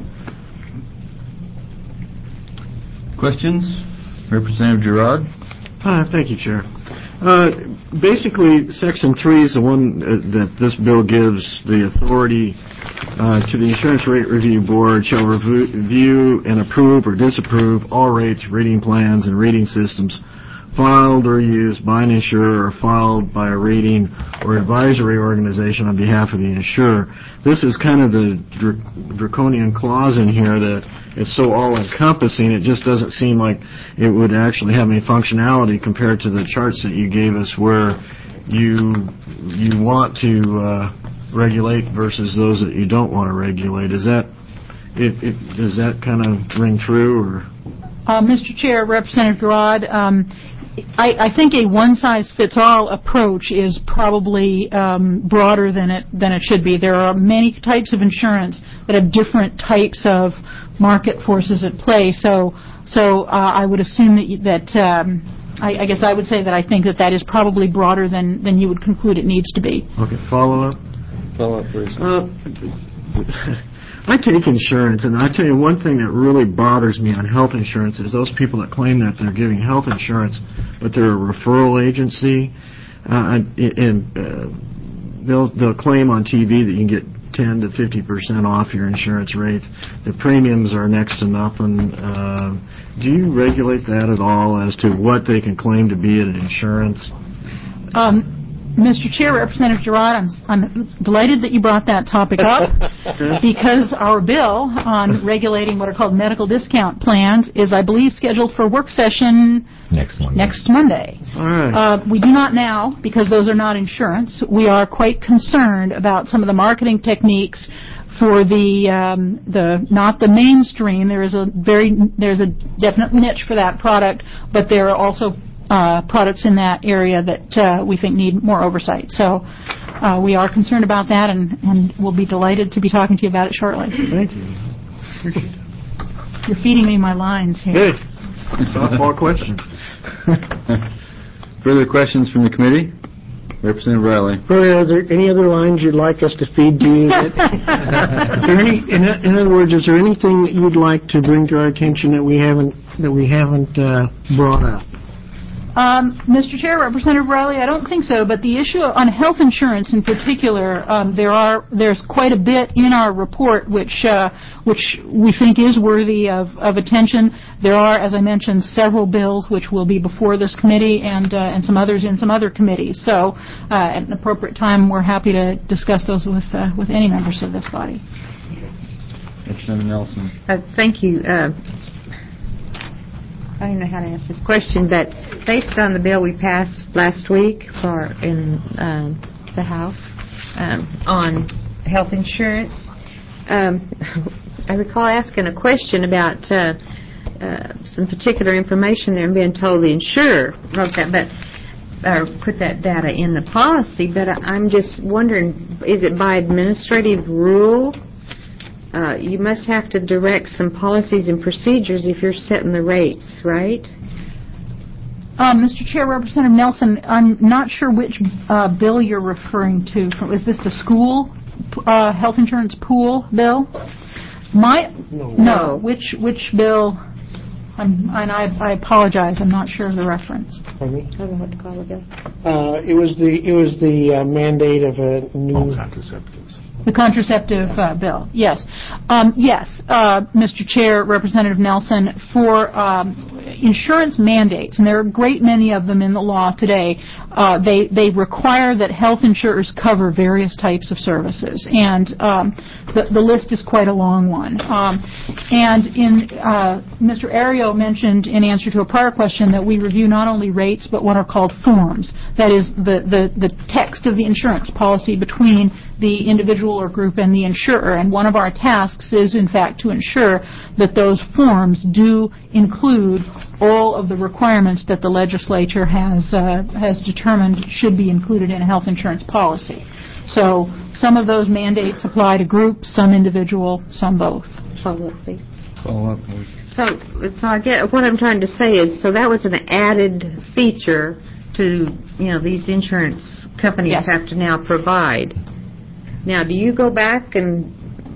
Questions? Representative Girard. Uh, thank you, Chair. Uh, basically, Section three is the one uh, that this bill gives the authority uh, to the Insurance Rate Review Board shall review and approve or disapprove all rates, rating plans, and rating systems filed or used by an insurer or filed by a rating or advisory organization on behalf of the insurer. This is kind of the dr- draconian clause in here that it's so all-encompassing, it just doesn't seem like it would actually have any functionality compared to the charts that you gave us where you you want to uh, regulate versus those that you don't want to regulate. Is that, it, it, does that kind of ring true? Or? Uh, Mister Chair, Representative Girard, um, I, I think a one-size-fits-all approach is probably um, broader than it than it should be. There are many types of insurance that have different types of market forces at play. So, so uh, I would assume that you, that um, I, I guess I would say that I think that that is probably broader than than you would conclude it needs to be. Okay. Follow up. Follow up, please. Uh, I take insurance, and I tell you one thing that really bothers me on health insurance is those people that claim that they're giving health insurance, but they're a referral agency, uh, and uh, they'll they'll claim on T V that you can get ten to fifty percent off your insurance rates. The premiums are next to nothing. Uh, do you regulate that at all as to what they can claim to be an insurance? Um, Mister Chair, Representative Girard, I'm, I'm delighted that you brought that topic up because our bill on regulating what are called medical discount plans is, I believe, scheduled for work session Next Monday. next Monday. All right. Uh, we do not now, because those are not insurance. We are quite concerned about some of the marketing techniques for the um, the not the mainstream. There is a very there's a definite niche for that product, but there are also uh, products in that area that uh, we think need more oversight. So uh, we are concerned about that, and, and we'll be delighted to be talking to you about it shortly. Thank you. Appreciate it. You're feeding me my lines here. Hey, softball question. Further questions from the committee? Representative Riley. Are there any other lines you'd like us to feed to you? Is there any, in, in other words, is there anything that you'd like to bring to our attention that we haven't that we haven't uh, brought up? Um, Mister Chair, Representative Riley, I don't think so, but the issue on health insurance in particular, um, there are there's quite a bit in our report which uh, which we think is worthy of, of attention. There are, as I mentioned, several bills which will be before this committee and uh, and some others in some other committees. So uh, at an appropriate time, we're happy to discuss those with uh, with any members of this body. Representative Nelson. Uh, thank you. Uh, I don't know how to ask this question, but based on the bill we passed last week for in um, the House um, on health insurance, um, I recall asking a question about uh, uh, some particular information there and being told the insurer wrote that, but or put that data in the policy. But I'm just wondering, is it by administrative rule? Uh, you must have to direct some policies and procedures if you're setting the rates, right? Um, Mister Chair, Representative Nelson, I'm not sure which uh, bill you're referring to. Is this the school uh, health insurance pool bill? My No. no. Which which bill? I'm, and I, I apologize. I'm not sure of the reference. Pardon me? I don't know what to call the bill. Uh, it was the it was the uh, mandate of a new Contraceptives. The contraceptive uh, bill, yes. Um, yes, uh, Mister Chair, Representative Nelson, for um, insurance mandates, and there are a great many of them in the law today, uh, they, they require that health insurers cover various types of services, and um, the, the list is quite a long one. Um, and in uh, Mister Ario mentioned in answer to a prior question that we review not only rates but what are called forms, that is the, the, the text of the insurance policy between the individual or group and the insurer. And one of our tasks is, in fact, to ensure that those forms do include all of the requirements that the legislature has uh, has determined should be included in a health insurance policy. So some of those mandates apply to groups, some individual, some both. Follow up, please. Follow up, please. So, so I get what I'm trying to say is, so that was an added feature to, you know, these insurance companies Yes. have to now provide. Now, do you go back and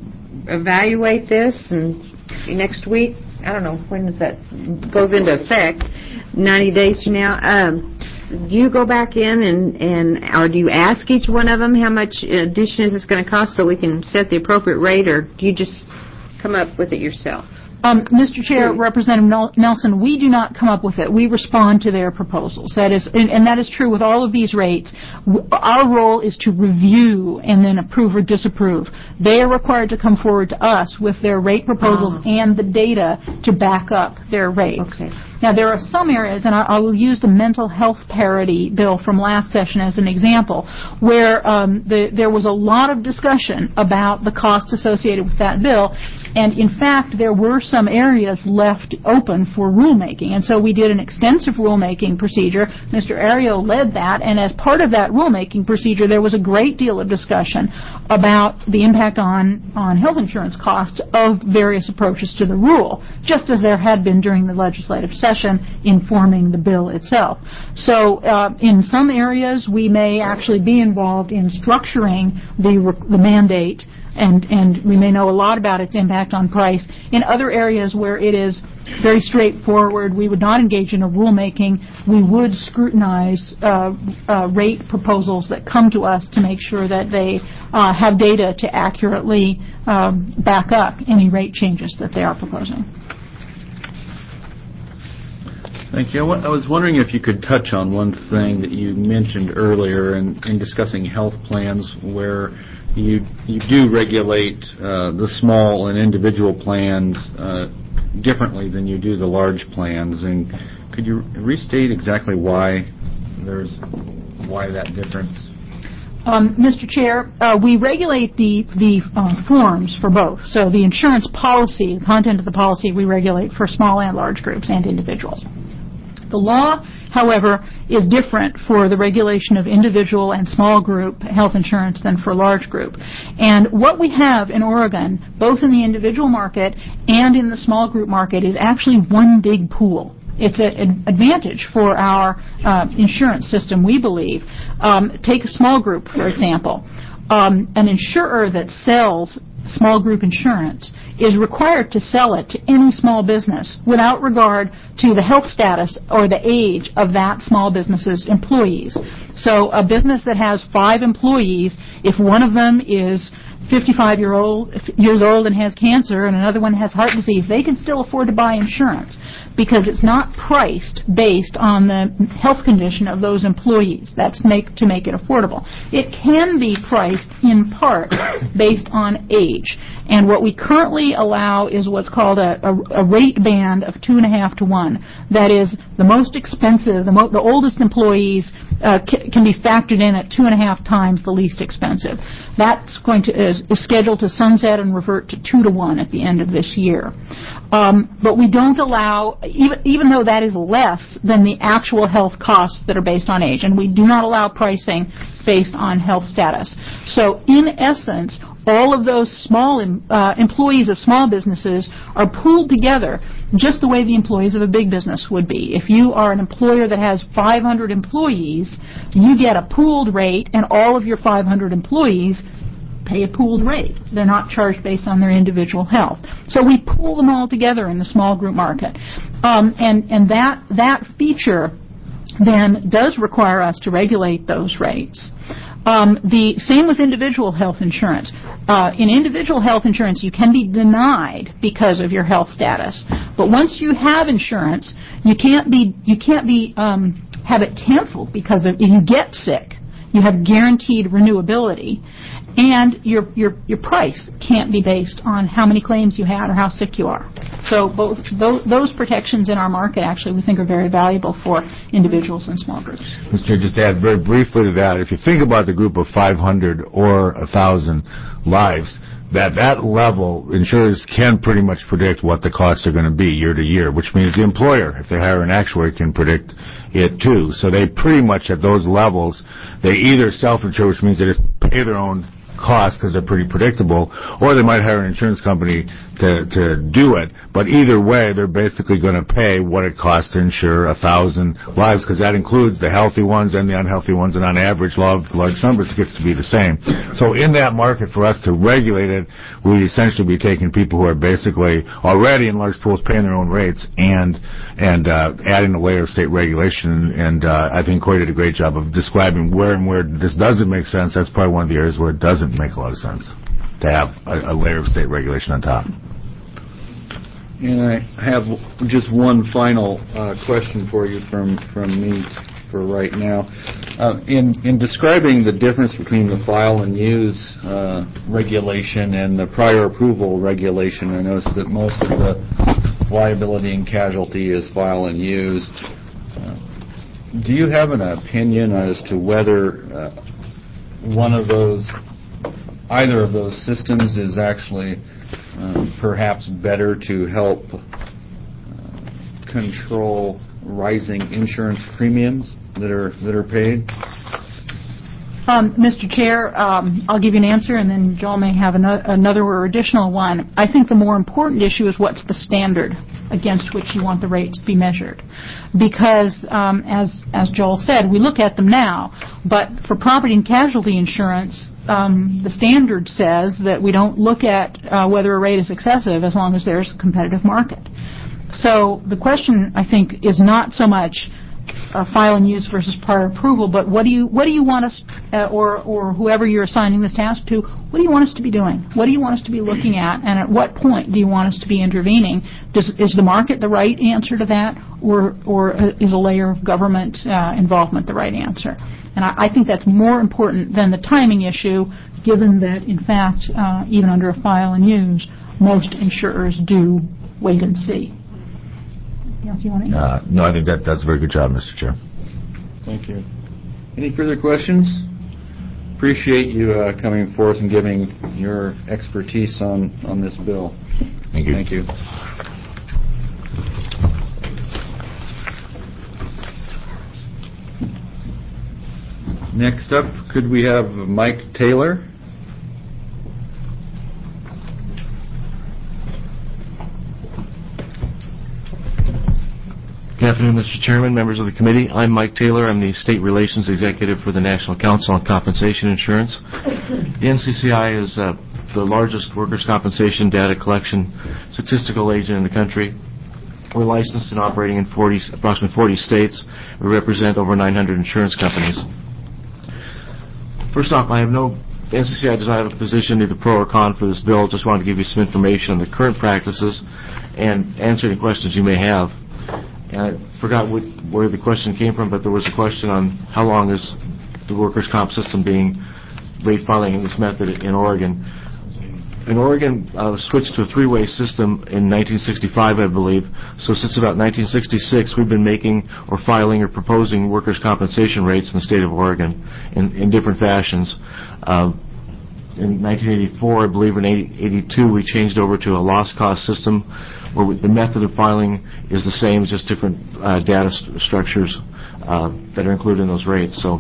evaluate this and next week? I don't know when does that goes into effect. ninety days from now. Um, do you go back in and, and or do you ask each one of them how much addition is this going to cost so we can set the appropriate rate, or do you just come up with it yourself? Um, Mister Chair, Representative Nel- Nelson, we do not come up with it. We respond to their proposals. That is, and, and that is true with all of these rates. W- our role is to review and then approve or disapprove. They are required to come forward to us with their rate proposals Oh. and the data to back up their rates. Okay. Now, there are some areas, and I, I will use the mental health parity bill from last session as an example, where um, the, there was a lot of discussion about the costs associated with that bill, and in fact, there were some areas left open for rulemaking, and so we did an extensive rulemaking procedure. Mister Ario led that, and as part of that rulemaking procedure, there was a great deal of discussion about the impact on, on health insurance costs of various approaches to the rule, just as there had been during the legislative session informing the bill itself. So uh, in some areas, we may actually be involved in structuring the, re- the mandate, and, and we may know a lot about its impact on price. In other areas where it is very straightforward, we would not engage in a rulemaking. We would scrutinize uh, uh, rate proposals that come to us to make sure that they uh, have data to accurately um, back up any rate changes that they are proposing. Thank you. I wa- I was wondering if you could touch on one thing that you mentioned earlier in, in discussing health plans, where you you do regulate uh, the small and individual plans uh, differently than you do the large plans. And could you restate exactly why there's why that difference? Um, Mister Chair, uh, we regulate the the uh, forms for both. So the insurance policy, the content of the policy, we regulate for small and large groups and individuals. The law, however, is different for the regulation of individual and small group health insurance than for large group. And what we have in Oregon, both in the individual market and in the small group market, is actually one big pool. It's an advantage for our uh, insurance system, we believe. Um, take a small group, for example. Um, an insurer that sells small group insurance is required to sell it to any small business without regard to the health status or the age of that small business's employees. So a business that has five employees, if one of them is fifty-five year old, years old and has cancer and another one has heart disease, they can still afford to buy insurance because it's not priced based on the health condition of those employees. That's make, to make it affordable. It can be priced in part based on age. And what we currently allow is what's called a, a, a rate band of two and a half to one. That is, the most expensive, the, mo- the oldest employees uh, c- can be factored in at two and a half times the least expensive. That's going to is, is scheduled to sunset and revert to two to one at the end of this year. Um, but we don't allow, even, even though that is less than the actual health costs that are based on age, and we do not allow pricing based on health status. So in essence, all of those small uh, employees of small businesses are pooled together just the way the employees of a big business would be. If you are an employer that has five hundred employees, you get a pooled rate, and all of your five hundred employees pay a pooled rate. They're not charged based on their individual health. So we pool them all together in the small group market. Um, and and that that feature then does require us to regulate those rates. Um, the same with individual health insurance. Uh, in individual health insurance, you can be denied because of your health status. But once you have insurance, you can't be you can't be um, have it canceled because of, if you get sick. You have guaranteed renewability, and your your your price can't be based on how many claims you had or how sick you are. So both those, those protections in our market actually we think are very valuable for individuals and small groups. Mister Chair, just to add very briefly to that, if you think about the group of five hundred or one thousand lives, that that level, insurers can pretty much predict what the costs are going to be year to year, which means the employer, if they hire an actuary, can predict it too. So they pretty much at those levels, they either self-insure, which means they just pay their own costs because they're pretty predictable, or they might hire an insurance company to to do it. But either way, they're basically going to pay what it costs to insure a thousand lives, because that includes the healthy ones and the unhealthy ones, and on average, law of large numbers gets to be the same. So in that market, for us to regulate it, we'd essentially be taking people who are basically already in large pools paying their own rates and and uh, adding a layer of state regulation. And uh, I think Corey did a great job of describing where and where this doesn't make sense. That's probably one of the areas where it doesn't make a lot of sense to have a, a layer of state regulation on top. And I have just one final uh, question for you from, from me for right now. Uh, in, in describing the difference between the file and use uh, regulation and the prior approval regulation, I noticed that most of the liability and casualty is file and use. Uh, do you have an opinion as to whether uh, one of those, either of those systems is actually Uh, perhaps better to help uh, control rising insurance premiums that are that are paid? Um, Mister Chair, um, I'll give you an answer, and then Joel may have ano- another or additional one. I think the more important issue is what's the standard against which you want the rate to be measured. Because, um, as as Joel said, we look at them now, but for property and casualty insurance, um, the standard says that we don't look at uh, whether a rate is excessive as long as there's a competitive market. So the question, I think, is not so much uh, file and use versus prior approval, but what do you what do you want us, uh, or or whoever you're assigning this task to, what do you want us to be doing? What do you want us to be looking at, and at what point do you want us to be intervening? Does, is the market the right answer to that, or or is a layer of government uh, involvement the right answer? And I, I think that's more important than the timing issue, given that, in fact, uh, even under a file and use, most insurers do wait and see. Anything else you want to add? Uh, no, I think that that's a very good job, Mister Chair. Thank you. Any further questions? Appreciate you uh, coming forth and giving your expertise on, on this bill. Thank you. Thank you. Next up, could we have Mike Taylor? Good afternoon, Mister Chairman, members of the committee. I'm Mike Taylor. I'm the State Relations Executive for the National Council on Compensation Insurance. The N C C I is uh, the largest workers' compensation data collection statistical agent in the country. We're licensed and operating in forty, approximately forty states. We represent over nine hundred insurance companies. First off, I have no, the N C C I does not have a position either pro or con for this bill. Just wanted to give you some information on the current practices and answer any questions you may have. And I forgot what, where the question came from, but there was a question on how long is the workers' comp system being rate filing in this method in Oregon. In Oregon, uh, switched to a three-way system in nineteen sixty-five, I believe. So since about nineteen sixty-six, we've been making or filing or proposing workers' compensation rates in the state of Oregon in, in different fashions. Uh, in nineteen eighty-four, I believe, in eighty-two, we changed over to a loss cost system where we, the method of filing is the same, it's just different uh, data st- structures uh, that are included in those rates. So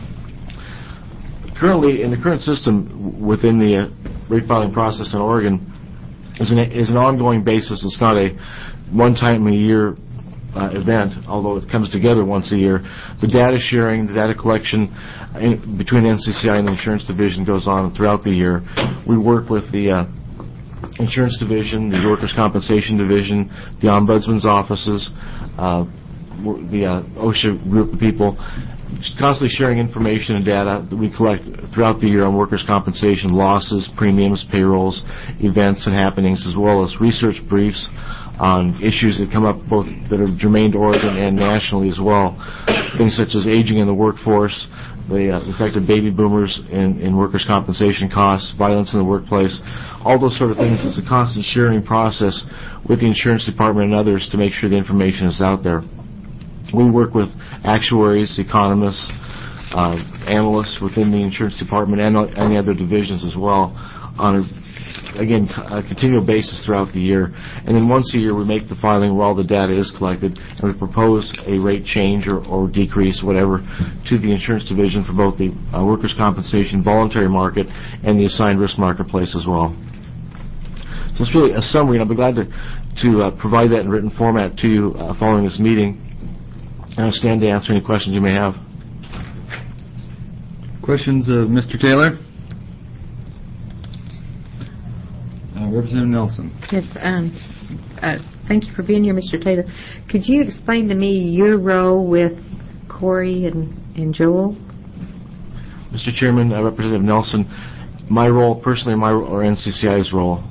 currently, in the current system within the uh, rate filing process in Oregon is an, is an ongoing basis. It's not a one-time a year uh, event, although it comes together once a year. The data sharing, the data collection in, between the N C C I and the Insurance Division goes on throughout the year. We work with the uh, Insurance Division, the Workers' Compensation Division, the Ombudsman's offices, uh, the uh, OSHA group of people, constantly sharing information and data that we collect throughout the year on workers' compensation losses, premiums, payrolls, events and happenings, as well as research briefs on issues that come up both that are germane to Oregon and nationally as well. Things such as aging in the workforce, the uh, effect of baby boomers in, in workers' compensation costs, violence in the workplace, all those sort of things. It's a constant sharing process with the insurance department and others to make sure the information is out there. We work with actuaries, economists, uh, analysts within the insurance department and, and the other divisions as well on a, again, a continual basis throughout the year. And then once a year we make the filing where all the data is collected and we propose a rate change or, or decrease, whatever, to the insurance division for both the uh, workers' compensation voluntary market and the assigned risk marketplace as well. So it's really a summary, and I'll be glad to, to uh, provide that in written format to you uh, following this meeting. And I'll stand to answer any questions you may have. Questions of Mister Taylor? Uh, Representative Nelson. Yes, um, uh, thank you for being here, Mister Taylor. Could you explain to me your role with Corey and, and Joel? Mister Chairman, uh, Representative Nelson, my role personally, my or N C C I's role.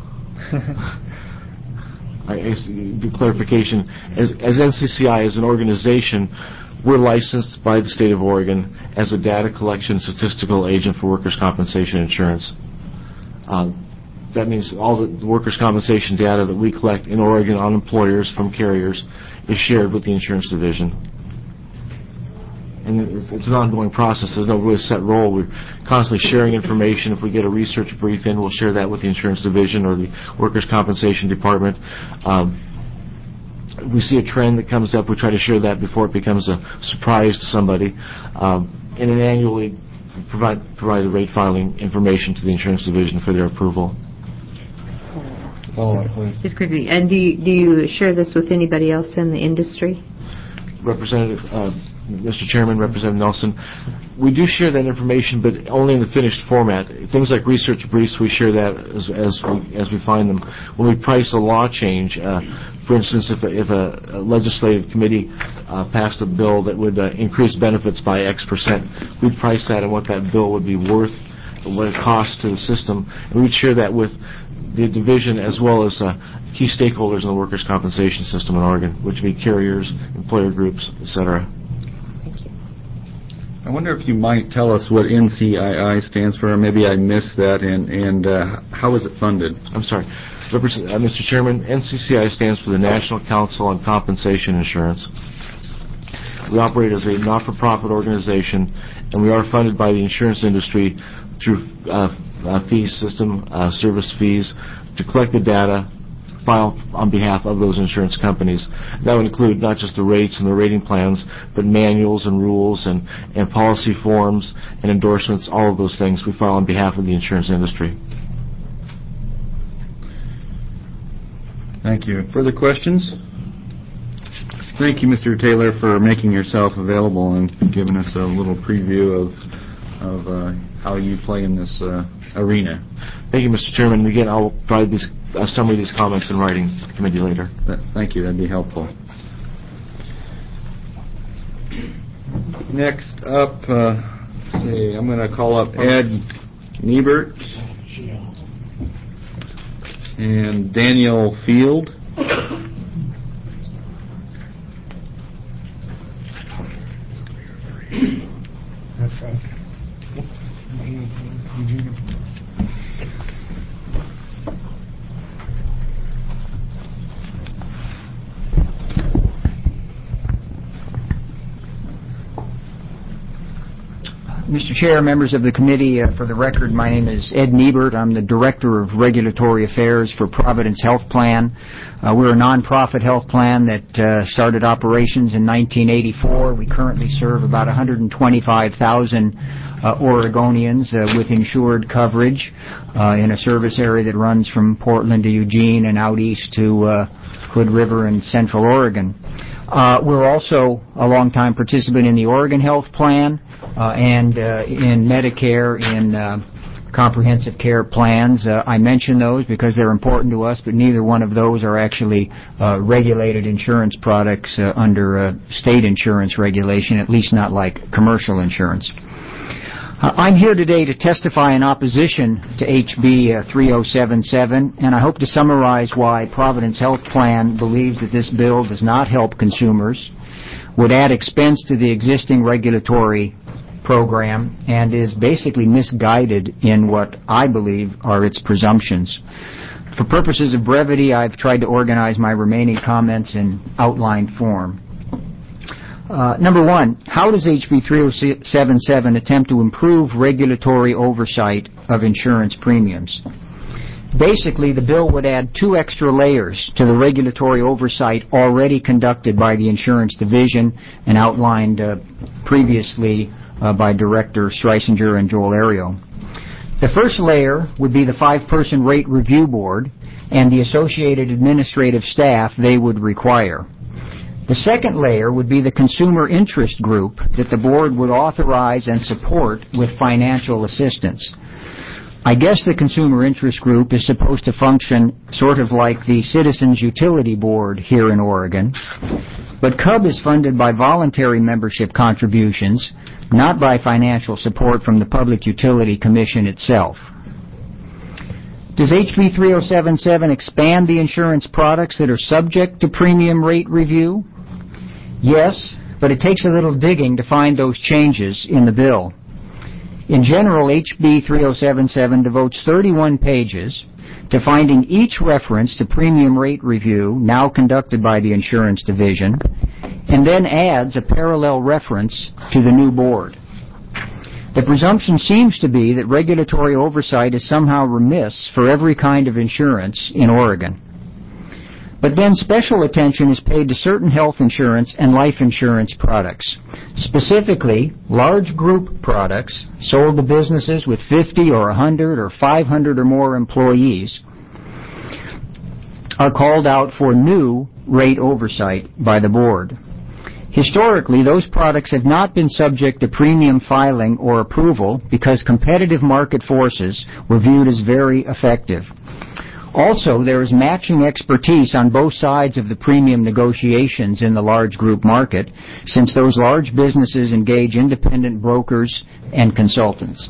I, the clarification, as, as N C C I, as an organization, we're licensed by the state of Oregon as a data collection statistical agent for workers' compensation insurance. Uh, that means all the workers' compensation data that we collect in Oregon on employers from carriers is shared with the insurance division. And it's, it's an ongoing process. There's no really set role. We're constantly sharing information. If we get a research brief in, we'll share that with the insurance division or the workers' compensation department. Um, we see a trend that comes up, we try to share that before it becomes a surprise to somebody. Um, and then annually provide provide the rate filing information to the insurance division for their approval. Follow up, please. Just quickly, and do you, do you share this with anybody else in the industry? Representative, uh, Mister Chairman, Representative Nelson, we do share that information, but only in the finished format. Things like research briefs, we share that as, as we as we find them. When we price a law change, uh, For instance, if a, if a legislative committee uh, passed a bill that would uh, increase benefits by X percent, we'd price that and what that bill would be worth, what it costs to the system, and we'd share that with the division as well as uh, key stakeholders in the workers' compensation system in Oregon, which would be carriers, employer groups, et cetera. I wonder if you might tell us what N C I I stands for, or maybe I missed that, and, and uh, how is it funded? I'm sorry. Represent- uh, Mister Chairman, N C C I stands for the National Council on Compensation Insurance. We operate as a not-for-profit organization, and we are funded by the insurance industry through uh, uh, fee system, uh, service fees, to collect the data, file on behalf of those insurance companies. That would include not just the rates and the rating plans, but manuals and rules and, and policy forms and endorsements, all of those things we file on behalf of the insurance industry. Thank you. Further questions? Thank you, Mister Taylor, for making yourself available and giving us a little preview of, of uh, how you play in this uh, arena. Thank you, Mister Chairman. Again, I'll provide these, a summary of these comments in writing to the committee later. Thank you. That'd be helpful. Next up, uh, let's see, I'm going to call up Ed Niebert and Daniel Field. That's right. Mister Chair, members of the committee, uh, for the record, my name is Ed Niebert. I'm the Director of Regulatory Affairs for Providence Health Plan. Uh, we're a nonprofit health plan that uh, started operations in nineteen eighty-four. We currently serve about one hundred twenty-five thousand uh, Oregonians uh, with insured coverage uh, in a service area that runs from Portland to Eugene and out east to uh, Hood River and Central Oregon. Uh, we're also a longtime participant in the Oregon Health Plan uh, and uh, in Medicare, in uh, comprehensive care plans. Uh, I mention those because they're important to us, but neither one of those are actually uh, regulated insurance products uh, under uh, state insurance regulation, at least not like commercial insurance. Uh, I'm here today to testify in opposition to H B uh, three oh seven seven, and I hope to summarize why Providence Health Plan believes that this bill does not help consumers, would add expense to the existing regulatory program, and is basically misguided in what I believe are its presumptions. For purposes of brevity, I've tried to organize my remaining comments in outline form. Uh, number one, how does H B three oh seven seven attempt to improve regulatory oversight of insurance premiums? Basically, the bill would add two extra layers to the regulatory oversight already conducted by the Insurance Division and outlined uh, previously uh, by Director Streisinger and Joel Arrio. The first layer would be the five-person rate review board and the associated administrative staff they would require. The second layer would be the consumer interest group that the board would authorize and support with financial assistance. I guess the consumer interest group is supposed to function sort of like the Citizens Utility Board here in Oregon, but C U B is funded by voluntary membership contributions, not by financial support from the Public Utility Commission itself. Does H B three oh seven seven expand the insurance products that are subject to premium rate review? Yes, but it takes a little digging to find those changes in the bill. In general, H B three oh seven seven devotes thirty-one pages to finding each reference to premium rate review now conducted by the Insurance Division, and then adds a parallel reference to the new board. The presumption seems to be that regulatory oversight is somehow remiss for every kind of insurance in Oregon. But then special attention is paid to certain health insurance and life insurance products. Specifically, large group products sold to businesses with fifty or one hundred or five hundred or more employees are called out for new rate oversight by the board. Historically, those products have not been subject to premium filing or approval because competitive market forces were viewed as very effective. Also, there is matching expertise on both sides of the premium negotiations in the large group market, since those large businesses engage independent brokers and consultants.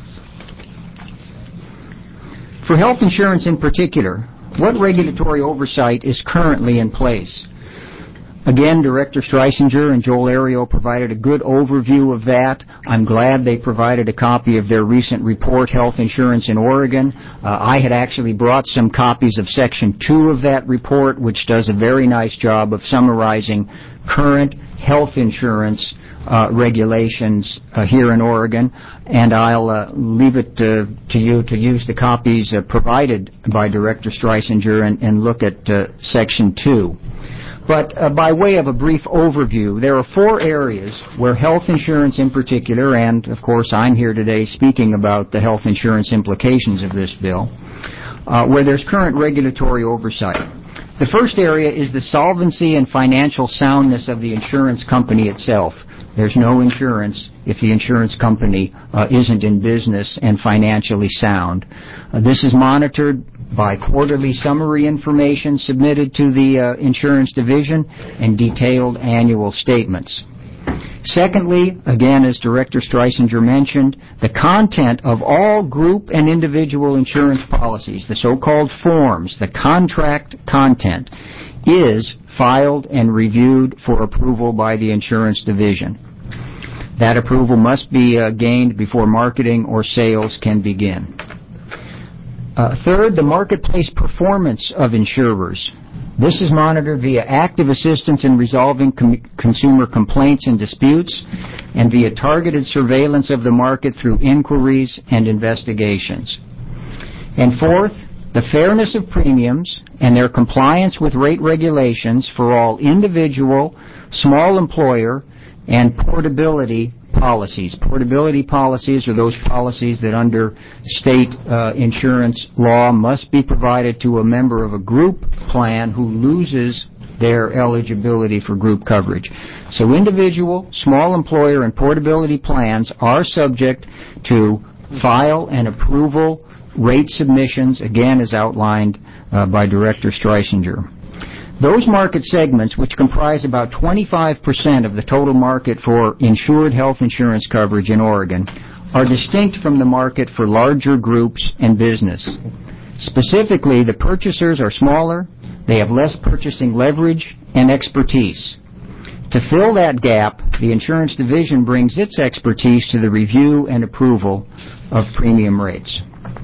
For health insurance in particular, what regulatory oversight is currently in place? Again, Director Streisinger and Joel Areo provided a good overview of that. I'm glad they provided a copy of their recent report, Health Insurance in Oregon. Uh, I had actually brought some copies of Section two of that report, which does a very nice job of summarizing current health insurance uh, regulations uh, here in Oregon. And I'll uh, leave it uh, to you to use the copies uh, provided by Director Streisinger and, and look at uh, Section two. But uh, by way of a brief overview, there are four areas where health insurance in particular, and of course I'm here today speaking about the health insurance implications of this bill, uh, where there's current regulatory oversight. The first area is the solvency and financial soundness of the insurance company itself. There's no insurance if the insurance company uh, isn't in business and financially sound. Uh, this is monitored by quarterly summary information submitted to the uh, insurance division and detailed annual statements. Secondly, again, as Director Streisinger mentioned, the content of all group and individual insurance policies, the so-called forms, the contract content, is filed and reviewed for approval by the insurance division. That approval must be uh, gained before marketing or sales can begin. Uh, third, the marketplace performance of insurers. This is monitored via active assistance in resolving com- consumer complaints and disputes, and via targeted surveillance of the market through inquiries and investigations. And fourth, the fairness of premiums and their compliance with rate regulations for all individual, small employer, and portability policies. Portability policies are those policies that under state uh, insurance law must be provided to a member of a group plan who loses their eligibility for group coverage. So individual, small employer, and portability plans are subject to file and approval rate submissions, again as outlined uh, by Director Streisinger. Those market segments, which comprise about twenty-five percent of the total market for insured health insurance coverage in Oregon, are distinct from the market for larger groups and business. Specifically, the purchasers are smaller, they have less purchasing leverage and expertise. To fill that gap, the insurance division brings its expertise to the review and approval of premium rates.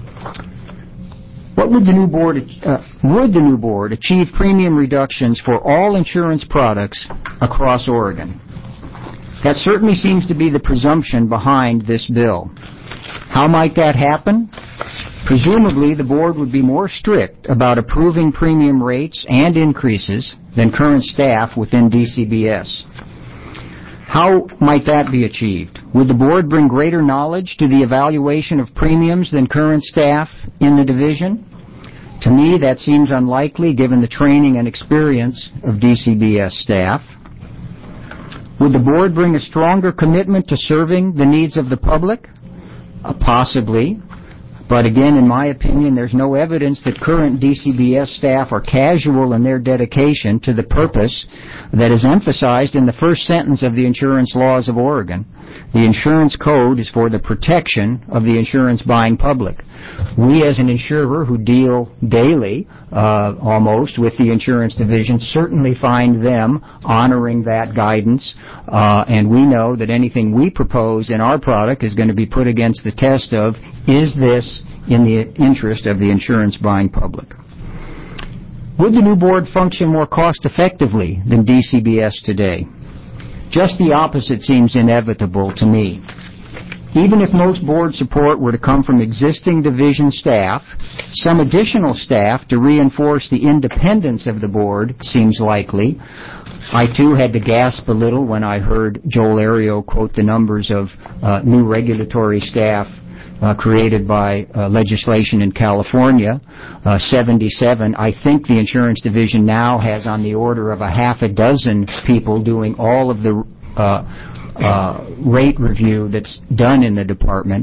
What would the new board uh, would the new board achieve premium reductions for all insurance products across Oregon? That certainly seems to be the presumption behind this bill. How might that happen? Presumably, the board would be more strict about approving premium rates and increases than current staff within D C B S. How might that be achieved? Would the board bring greater knowledge to the evaluation of premiums than current staff in the division? To me, that seems unlikely given the training and experience of D C B S staff. Would the board bring a stronger commitment to serving the needs of the public? Uh, possibly. But again, in my opinion, there's no evidence that current D C B S staff are casual in their dedication to the purpose that is emphasized in the first sentence of the insurance laws of Oregon. The insurance code is for the protection of the insurance buying public. We as an insurer who deal daily, uh, almost, with the insurance division certainly find them honoring that guidance, uh, and we know that anything we propose in our product is going to be put against the test of, is this in the interest of the insurance buying public? Would the new board function more cost effectively than D C B S today? Just the opposite seems inevitable to me. Even if most board support were to come from existing division staff, some additional staff to reinforce the independence of the board seems likely. I, too, had to gasp a little when I heard Joel Areo quote the numbers of uh, new regulatory staff uh, created by uh, legislation in California, uh, seventy-seven. I think the insurance division now has on the order of a half a dozen people doing all of the uh, Uh, rate review that's done in the department.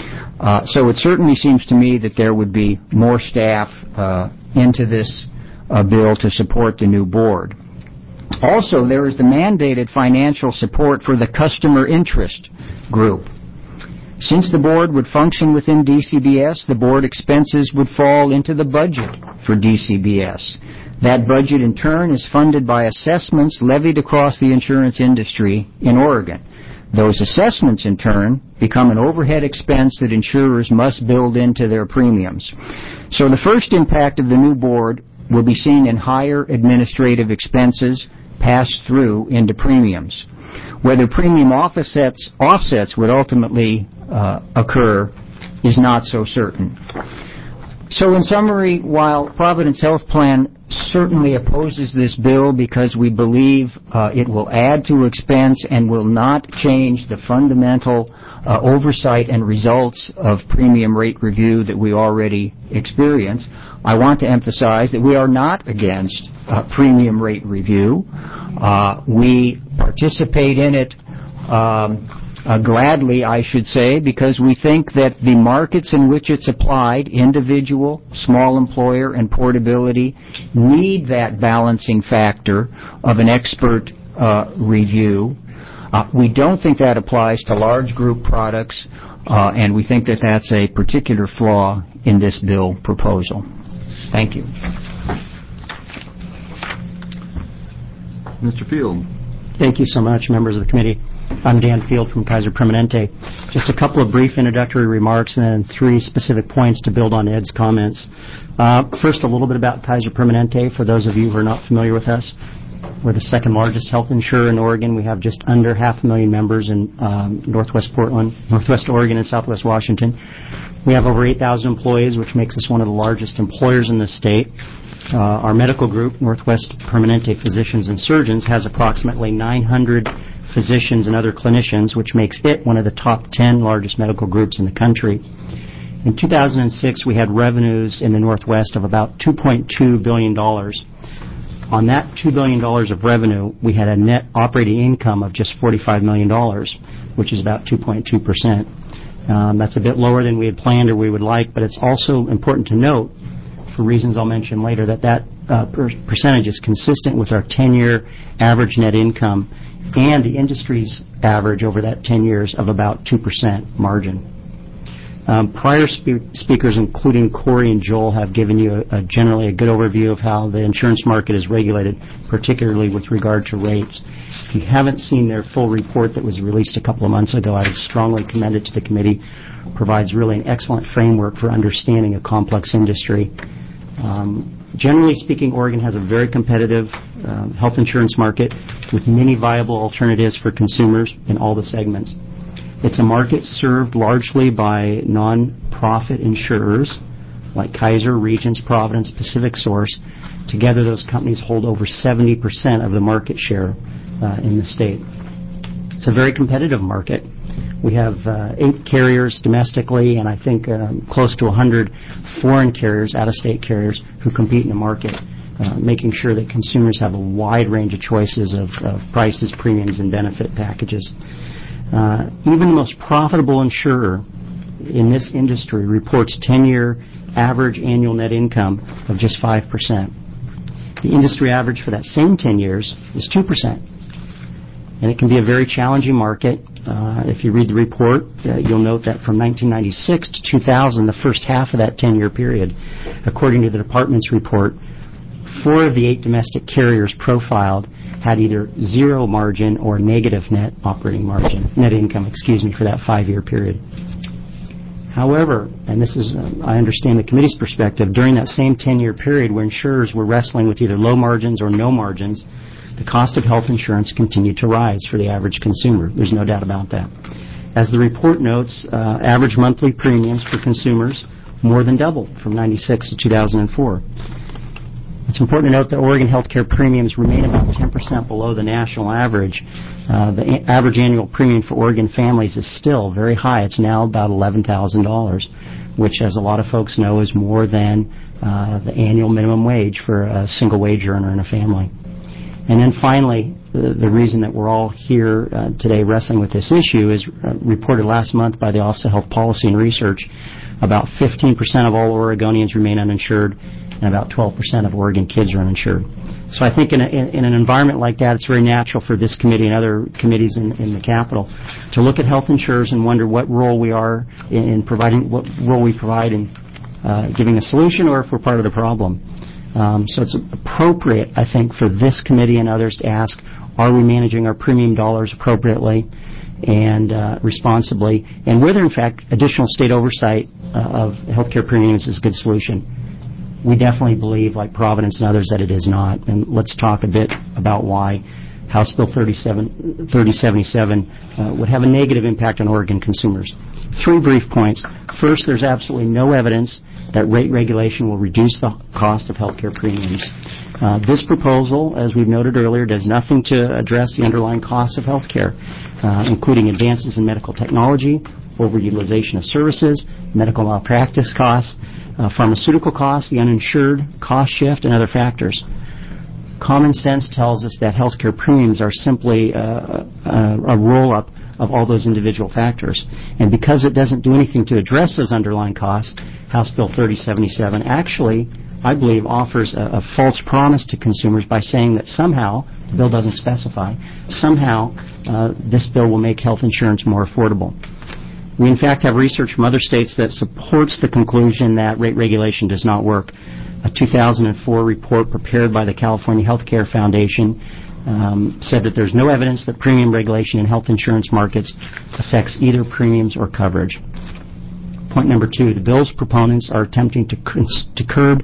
Uh, so it certainly seems to me that there would be more staff uh, into this uh, bill to support the new board. Also, there is the mandated financial support for the customer interest group. Since the board would function within D C B S, the board expenses would fall into the budget for D C B S. That budget, in turn, is funded by assessments levied across the insurance industry in Oregon. Those assessments, in turn, become an overhead expense that insurers must build into their premiums. So the first impact of the new board will be seen in higher administrative expenses passed through into premiums. Whether premium offsets, offsets would ultimately uh, occur is not so certain. So in summary, while Providence Health Plan certainly opposes this bill because we believe uh, it will add to expense and will not change the fundamental uh, oversight and results of premium rate review that we already experience, I want to emphasize that we are not against uh, premium rate review. Uh, we participate in it um, uh, gladly, I should say, because we think that the markets in which it's applied, individual, small employer, and portability, need that balancing factor of an expert uh, review. Uh, we don't think that applies to large group products, uh, and we think that that's a particular flaw in this bill proposal. Thank you. Mister Field. Thank you so much, members of the committee. I'm Dan Field from Kaiser Permanente. Just a couple of brief introductory remarks and then three specific points to build on Ed's comments. Uh, first, a little bit about Kaiser Permanente. For those of you who are not familiar with us, we're the second largest health insurer in Oregon. We have just under half a million members in um, Northwest Portland, Northwest Oregon, and Southwest Washington. We have over eight thousand employees, which makes us one of the largest employers in the state. Uh, our medical group, Northwest Permanente Physicians and Surgeons, has approximately nine hundred physicians and other clinicians, which makes it one of the top ten largest medical groups in the country. In two thousand six, we had revenues in the Northwest of about two point two billion dollars. On that two billion dollars of revenue, we had a net operating income of just forty-five million dollars, which is about two point two percent. Um, that's a bit lower than we had planned or we would like, but it's also important to note, for reasons I'll mention later, that that uh, per- percentage is consistent with our ten-year average net income and the industry's average over that ten years of about two percent margin. Um, prior spe- speakers, including Corey and Joel, have given you a, a generally a good overview of how the insurance market is regulated, particularly with regard to rates. If you haven't seen their full report that was released a couple of months ago, I would strongly commend it to the committee. It provides really an excellent framework for understanding a complex industry. Um, generally speaking, Oregon has a very competitive uh, health insurance market with many viable alternatives for consumers in all the segments. It's a market served largely by non-profit insurers like Kaiser, Regence, Providence, Pacific Source. Together, those companies hold over seventy percent of the market share uh, in the state. It's a very competitive market. We have uh, eight carriers domestically and I think um, close to one hundred foreign carriers, out-of-state carriers, who compete in the market, uh, making sure that consumers have a wide range of choices of, of prices, premiums, and benefit packages. Uh, even the most profitable insurer in this industry reports ten-year average annual net income of just five percent. The industry average for that same ten years is two percent. And it can be a very challenging market. Uh, if you read the report, uh, you'll note that from nineteen ninety-six to two thousand, the first half of that ten-year period, according to the department's report, four of the eight domestic carriers profiled had either zero margin or negative net operating margin, net income, excuse me, for that five-year period. However, and this is, uh, I understand the committee's perspective, during that same ten-year period where insurers were wrestling with either low margins or no margins, the cost of health insurance continued to rise for the average consumer. There's no doubt about that. As the report notes, uh, average monthly premiums for consumers more than doubled from ninety-six to two thousand four. It's important to note that Oregon healthcare premiums remain about ten percent below the national average. Uh, the a- average annual premium for Oregon families is still very high. It's now about eleven thousand dollars, which, as a lot of folks know, is more than uh, the annual minimum wage for a single wage earner in a family. And then finally, the, the reason that we're all here uh, today wrestling with this issue is uh, reported last month by the Office of Health Policy and Research. About fifteen percent of all Oregonians remain uninsured, and about twelve percent of Oregon kids are uninsured. So I think in, a, in, in an environment like that, it's very natural for this committee and other committees in, in the Capitol to look at health insurers and wonder what role we are in, in providing, what role we provide in uh, giving a solution, or if we're part of the problem. Um, so it's appropriate, I think, for this committee and others to ask, are we managing our premium dollars appropriately and uh, responsibly, and whether, in fact, additional state oversight uh, of healthcare premiums is a good solution. We definitely believe, like Providence and others, that it is not. And let's talk a bit about why House Bill thirty seventy-seven uh, would have a negative impact on Oregon consumers. Three brief points. First, there's absolutely no evidence that rate regulation will reduce the cost of healthcare premiums. Uh, this proposal, as we've noted earlier, does nothing to address the underlying costs of healthcare, uh, including advances in medical technology, overutilization of services, medical malpractice costs, uh, pharmaceutical costs, the uninsured cost shift, and other factors. Common sense tells us that healthcare premiums are simply uh, a, a roll-up of all those individual factors. And because it doesn't do anything to address those underlying costs, House Bill thirty seventy-seven actually, I believe, offers a, a false promise to consumers by saying that somehow, the bill doesn't specify, somehow uh, this bill will make health insurance more affordable. We, in fact, have research from other states that supports the conclusion that rate regulation does not work. A two thousand four report prepared by the California Healthcare Foundation um, said that there's no evidence that premium regulation in health insurance markets affects either premiums or coverage. Point number two, the bill's proponents are attempting to, to curb,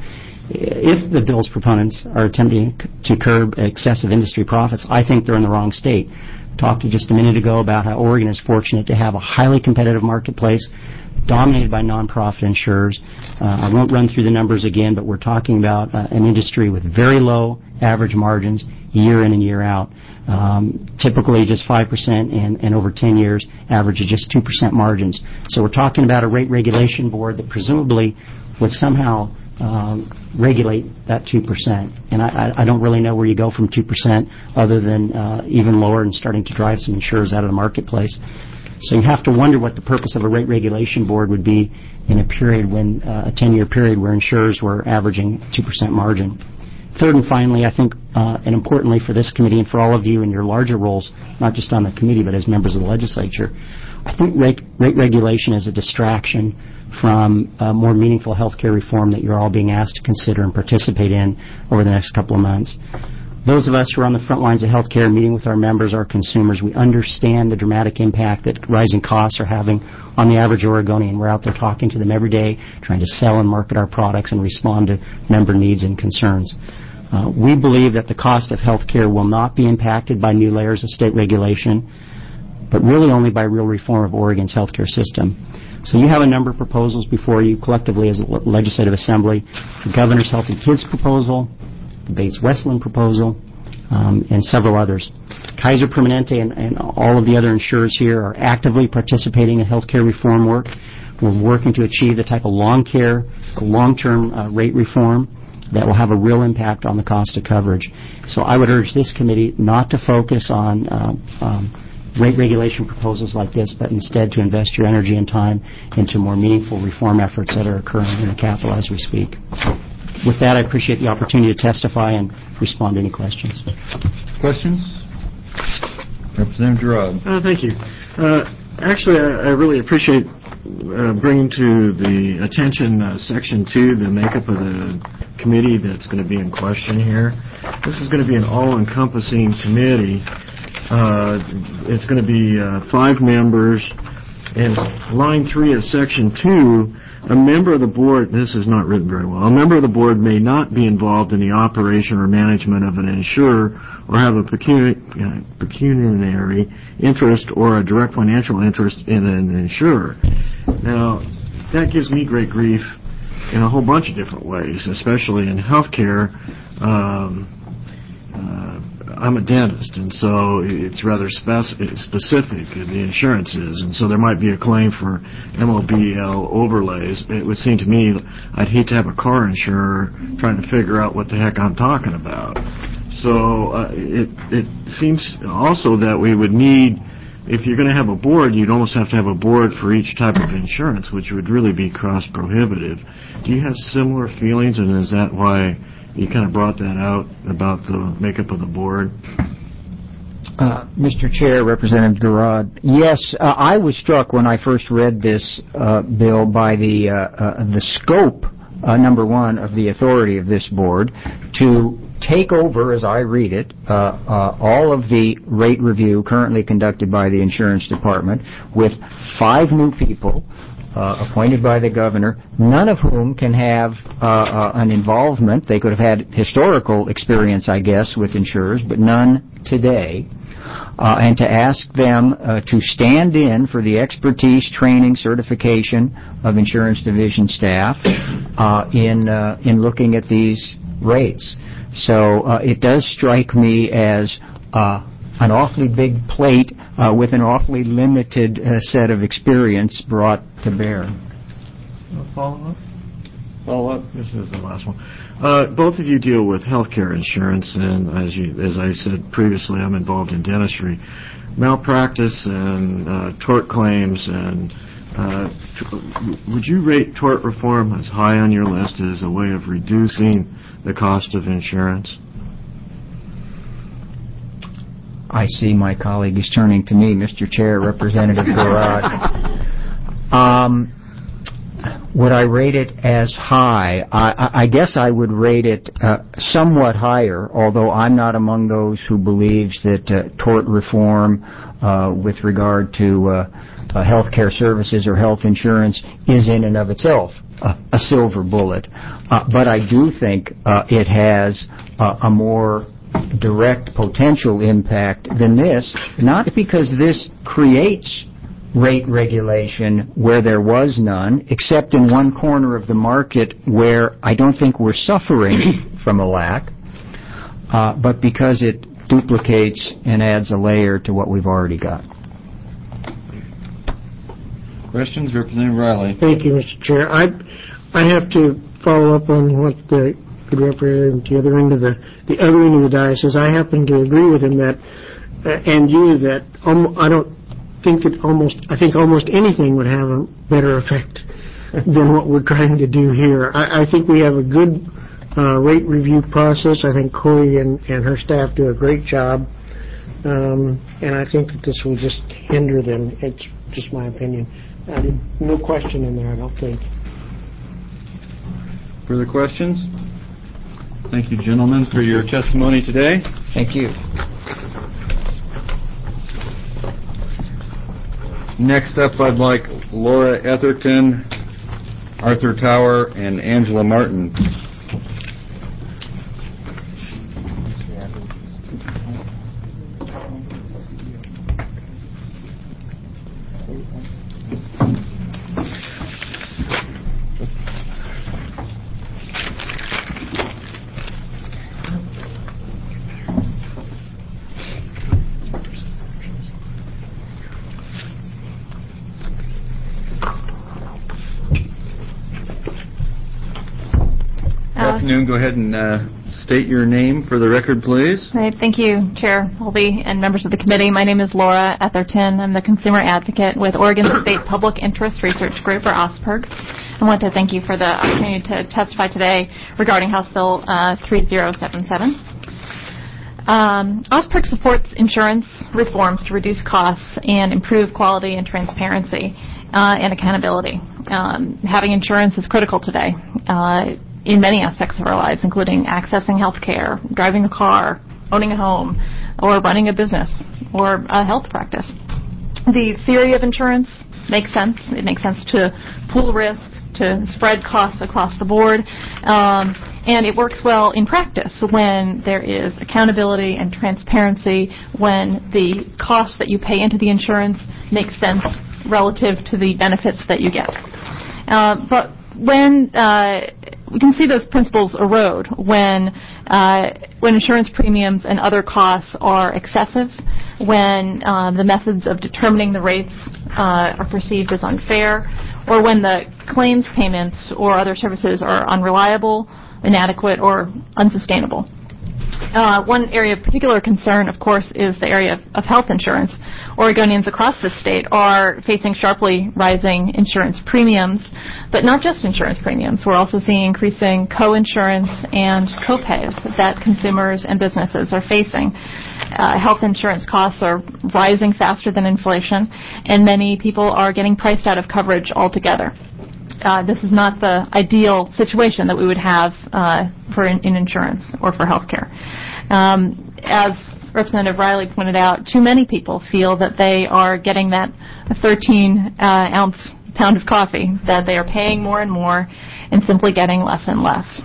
if the bill's proponents are attempting to curb excessive industry profits, I think they're in the wrong state. Talked to just a minute ago about how Oregon is fortunate to have a highly competitive marketplace dominated by nonprofit insurers. Uh, I won't run through the numbers again, but we're talking about uh, an industry with very low average margins year in and year out. Um, typically just five percent, and, and over ten years, average of just two percent margins. So we're talking about a rate regulation board that presumably would somehow um, regulate that two percent. And I, I don't really know where you go from two percent other than uh, even lower and starting to drive some insurers out of the marketplace. So you have to wonder what the purpose of a rate regulation board would be in a period when, uh, a ten-year period where insurers were averaging two percent margin. Third and finally, I think, uh, and importantly for this committee and for all of you in your larger roles, not just on the committee but as members of the legislature, I think rate, rate regulation is a distraction from uh, more meaningful health care reform that you're all being asked to consider and participate in over the next couple of months. Those of us who are on the front lines of health care, meeting with our members, our consumers, we understand the dramatic impact that rising costs are having on the average Oregonian. We're out there talking to them every day, trying to sell and market our products and respond to member needs and concerns. Uh, we believe that the cost of health care will not be impacted by new layers of state regulation, but really only by real reform of Oregon's health care system. So you have a number of proposals before you collectively as a legislative assembly: the Governor's Healthy Kids proposal, the Bates-Westland proposal, um, and several others. Kaiser Permanente and, and all of the other insurers here are actively participating in health care reform work. We're working to achieve the type of long care, long-term uh, rate reform that will have a real impact on the cost of coverage. So I would urge this committee not to focus on uh, um, rate regulation proposals like this, but instead to invest your energy and time into more meaningful reform efforts that are occurring in the Capitol as we speak. With that, I appreciate the opportunity to testify and respond to any questions. Questions? Representative Gerard. Uh, thank you. Uh, actually, I, I really appreciate uh, bringing to the attention uh, Section two, the makeup of the committee that's going to be in question here. This is going to be an all-encompassing committee. Uh, it's going to be uh, five members, and line three of Section two, a member of the board, this is not written very well, a member of the board may not be involved in the operation or management of an insurer or have a pecuni- uh, pecuniary interest or a direct financial interest in an insurer. Now, that gives me great grief in a whole bunch of different ways, especially in healthcare. Um, uh, I'm a dentist, and so it's rather spec- specific, the insurance is, and so there might be a claim for M O B L overlays. It would seem to me I'd hate to have a car insurer trying to figure out what the heck I'm talking about. So uh, it it seems also that we would need, if you're going to have a board, you'd almost have to have a board for each type of insurance, which would really be cost-prohibitive. Do you have similar feelings, and is that why you kind of brought that out about the makeup of the board? Uh, Mister Chair, Representative Garrod, yes, uh, I was struck when I first read this uh, bill by the uh, uh, the scope, uh, number one, of the authority of this board to take over, as I read it, uh, uh, all of the rate review currently conducted by the Insurance Department with five new people uh, appointed by the governor, none of whom can have uh, uh, an involvement. They could have had historical experience, I guess, with insurers, but none today. Uh, and to ask them uh, to stand in for the expertise, training, certification of insurance division staff uh, in uh, in looking at these rates. So uh, it does strike me as uh, an awfully big plate uh, with an awfully limited uh, set of experience brought to bear. Follow up? Follow up? This is the last one. Uh, both of you deal with health care insurance, and as you, as I said previously, I'm involved in dentistry. Malpractice and uh, tort claims, and uh, t- would you rate tort reform as high on your list as a way of reducing the cost of insurance? I see my colleague is turning to me, Mister Chair, Representative Garrod. Um, would I rate it as high? I, I guess I would rate it uh, somewhat higher, although I'm not among those who believes that uh, tort reform uh, with regard to uh, uh, health care services or health insurance is in and of itself a, a silver bullet. Uh, but I do think uh, it has uh, a more direct potential impact than this, not because this creates rate regulation where there was none, except in one corner of the market where I don't think we're suffering from a lack, uh, but because it duplicates and adds a layer to what we've already got. Questions? Representative Riley. Thank you, Mister Chair. I I have to follow up on what the good representative at the other end of the the other end of the dais says. I happen to agree with him that, uh, and you, that um, I don't think that almost I think almost anything would have a better effect than what we're trying to do here. I, I think we have a good uh, rate review process. I think Corey and, and her staff do a great job, um, and I think that this will just hinder them. It's just my opinion. Uh, no question in there, I don't think. Further questions? Thank you, gentlemen, for your testimony today. Thank you. Next up, I'd like Laura Etherton, Arthur Tower, and Angela Martin. Go ahead and uh, state your name for the record, please. Right. Thank you, Chair Holby and members of the committee. My name is Laura Etherton. I'm the consumer advocate with Oregon State Public Interest Research Group, or OSPIRG. I want to thank you for the opportunity to testify today regarding House Bill uh, three zero seven seven. Um, OSPIRG supports insurance reforms to reduce costs and improve quality and transparency uh, and accountability. Um, having insurance is critical today. Uh, in many aspects of our lives, including accessing health care, driving a car, owning a home, or running a business, or a health practice. The theory of insurance makes sense. It makes sense to pool risk, to spread costs across the board, um, and it works well in practice when there is accountability and transparency, when the cost that you pay into the insurance makes sense relative to the benefits that you get. Uh, but when uh, we can see those principles erode when uh, when insurance premiums and other costs are excessive, when uh, the methods of determining the rates uh, are perceived as unfair, or when the claims payments or other services are unreliable, inadequate, or unsustainable. Uh, one area of particular concern, of course, is the area of, of health insurance. Oregonians across the state are facing sharply rising insurance premiums, but not just insurance premiums. We're also seeing increasing co-insurance and co-pays that consumers and businesses are facing. Uh, health insurance costs are rising faster than inflation, and many people are getting priced out of coverage altogether. Uh, this is not the ideal situation that we would have uh, for in, in insurance or for health care. Um, as Representative Riley pointed out, too many people feel that they are getting that thirteen ounce pound of coffee, that they are paying more and more and simply getting less and less.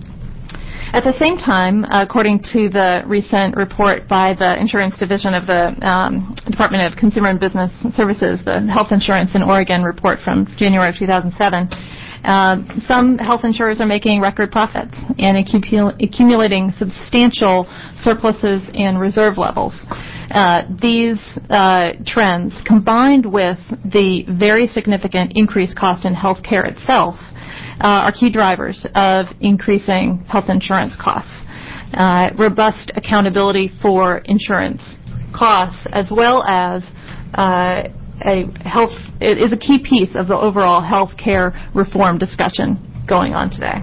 At the same time, according to the recent report by the Insurance Division of the um, Department of Consumer and Business Services, the Health Insurance in Oregon report from January of two thousand seven, uh, some health insurers are making record profits and accumul- accumulating substantial surpluses and reserve levels. Uh, these uh, trends, combined with the very significant increased cost in health care itself, Uh, are key drivers of increasing health insurance costs. Uh, robust accountability for insurance costs, as well as uh, a health, it is a key piece of the overall health care reform discussion going on today.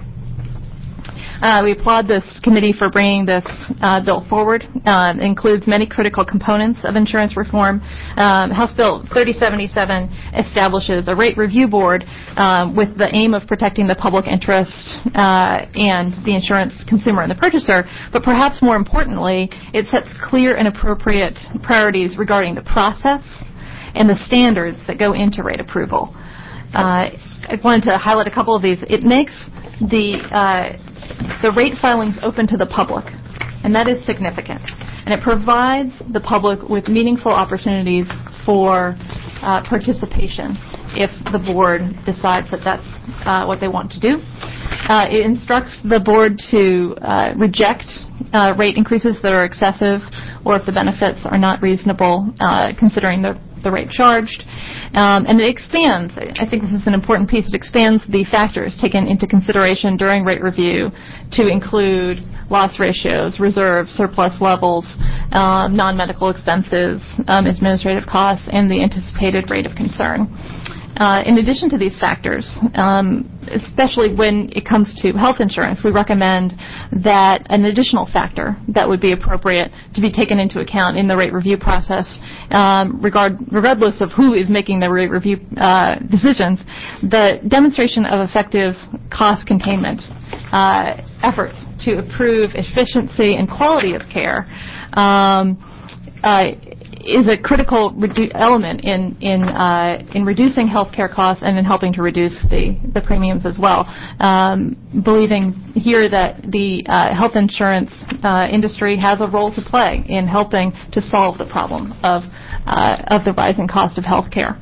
Uh, we applaud this committee for bringing this uh, bill forward. Uh, it includes many critical components of insurance reform. Um, House Bill thirty seventy-seven establishes a rate review board um, with the aim of protecting the public interest uh, and the insurance consumer and the purchaser. But perhaps more importantly, it sets clear and appropriate priorities regarding the process and the standards that go into rate approval. Uh, I wanted to highlight a couple of these. It makes the uh, the rate filings open to the public, and that is significant. And it provides the public with meaningful opportunities for uh, participation if the board decides that that's uh, what they want to do. Uh, it instructs the board to uh, reject uh, rate increases that are excessive or if the benefits are not reasonable, uh, considering the the rate charged. Um, and it expands, I think this is an important piece, it expands the factors taken into consideration during rate review to include loss ratios, reserves, surplus levels, um, non-medical expenses, um, administrative costs, and the anticipated rate of concern. Uh, in addition to these factors, um, especially when it comes to health insurance, we recommend that an additional factor that would be appropriate to be taken into account in the rate review process, um, regard, regardless of who is making the rate review uh, decisions, the demonstration of effective cost containment uh, efforts to improve efficiency and quality of care um, uh, is a critical redu- element in in uh, in reducing healthcare costs and in helping to reduce the, the premiums as well. Um, believing here that the uh, health insurance uh, industry has a role to play in helping to solve the problem of uh, of the rising cost of healthcare.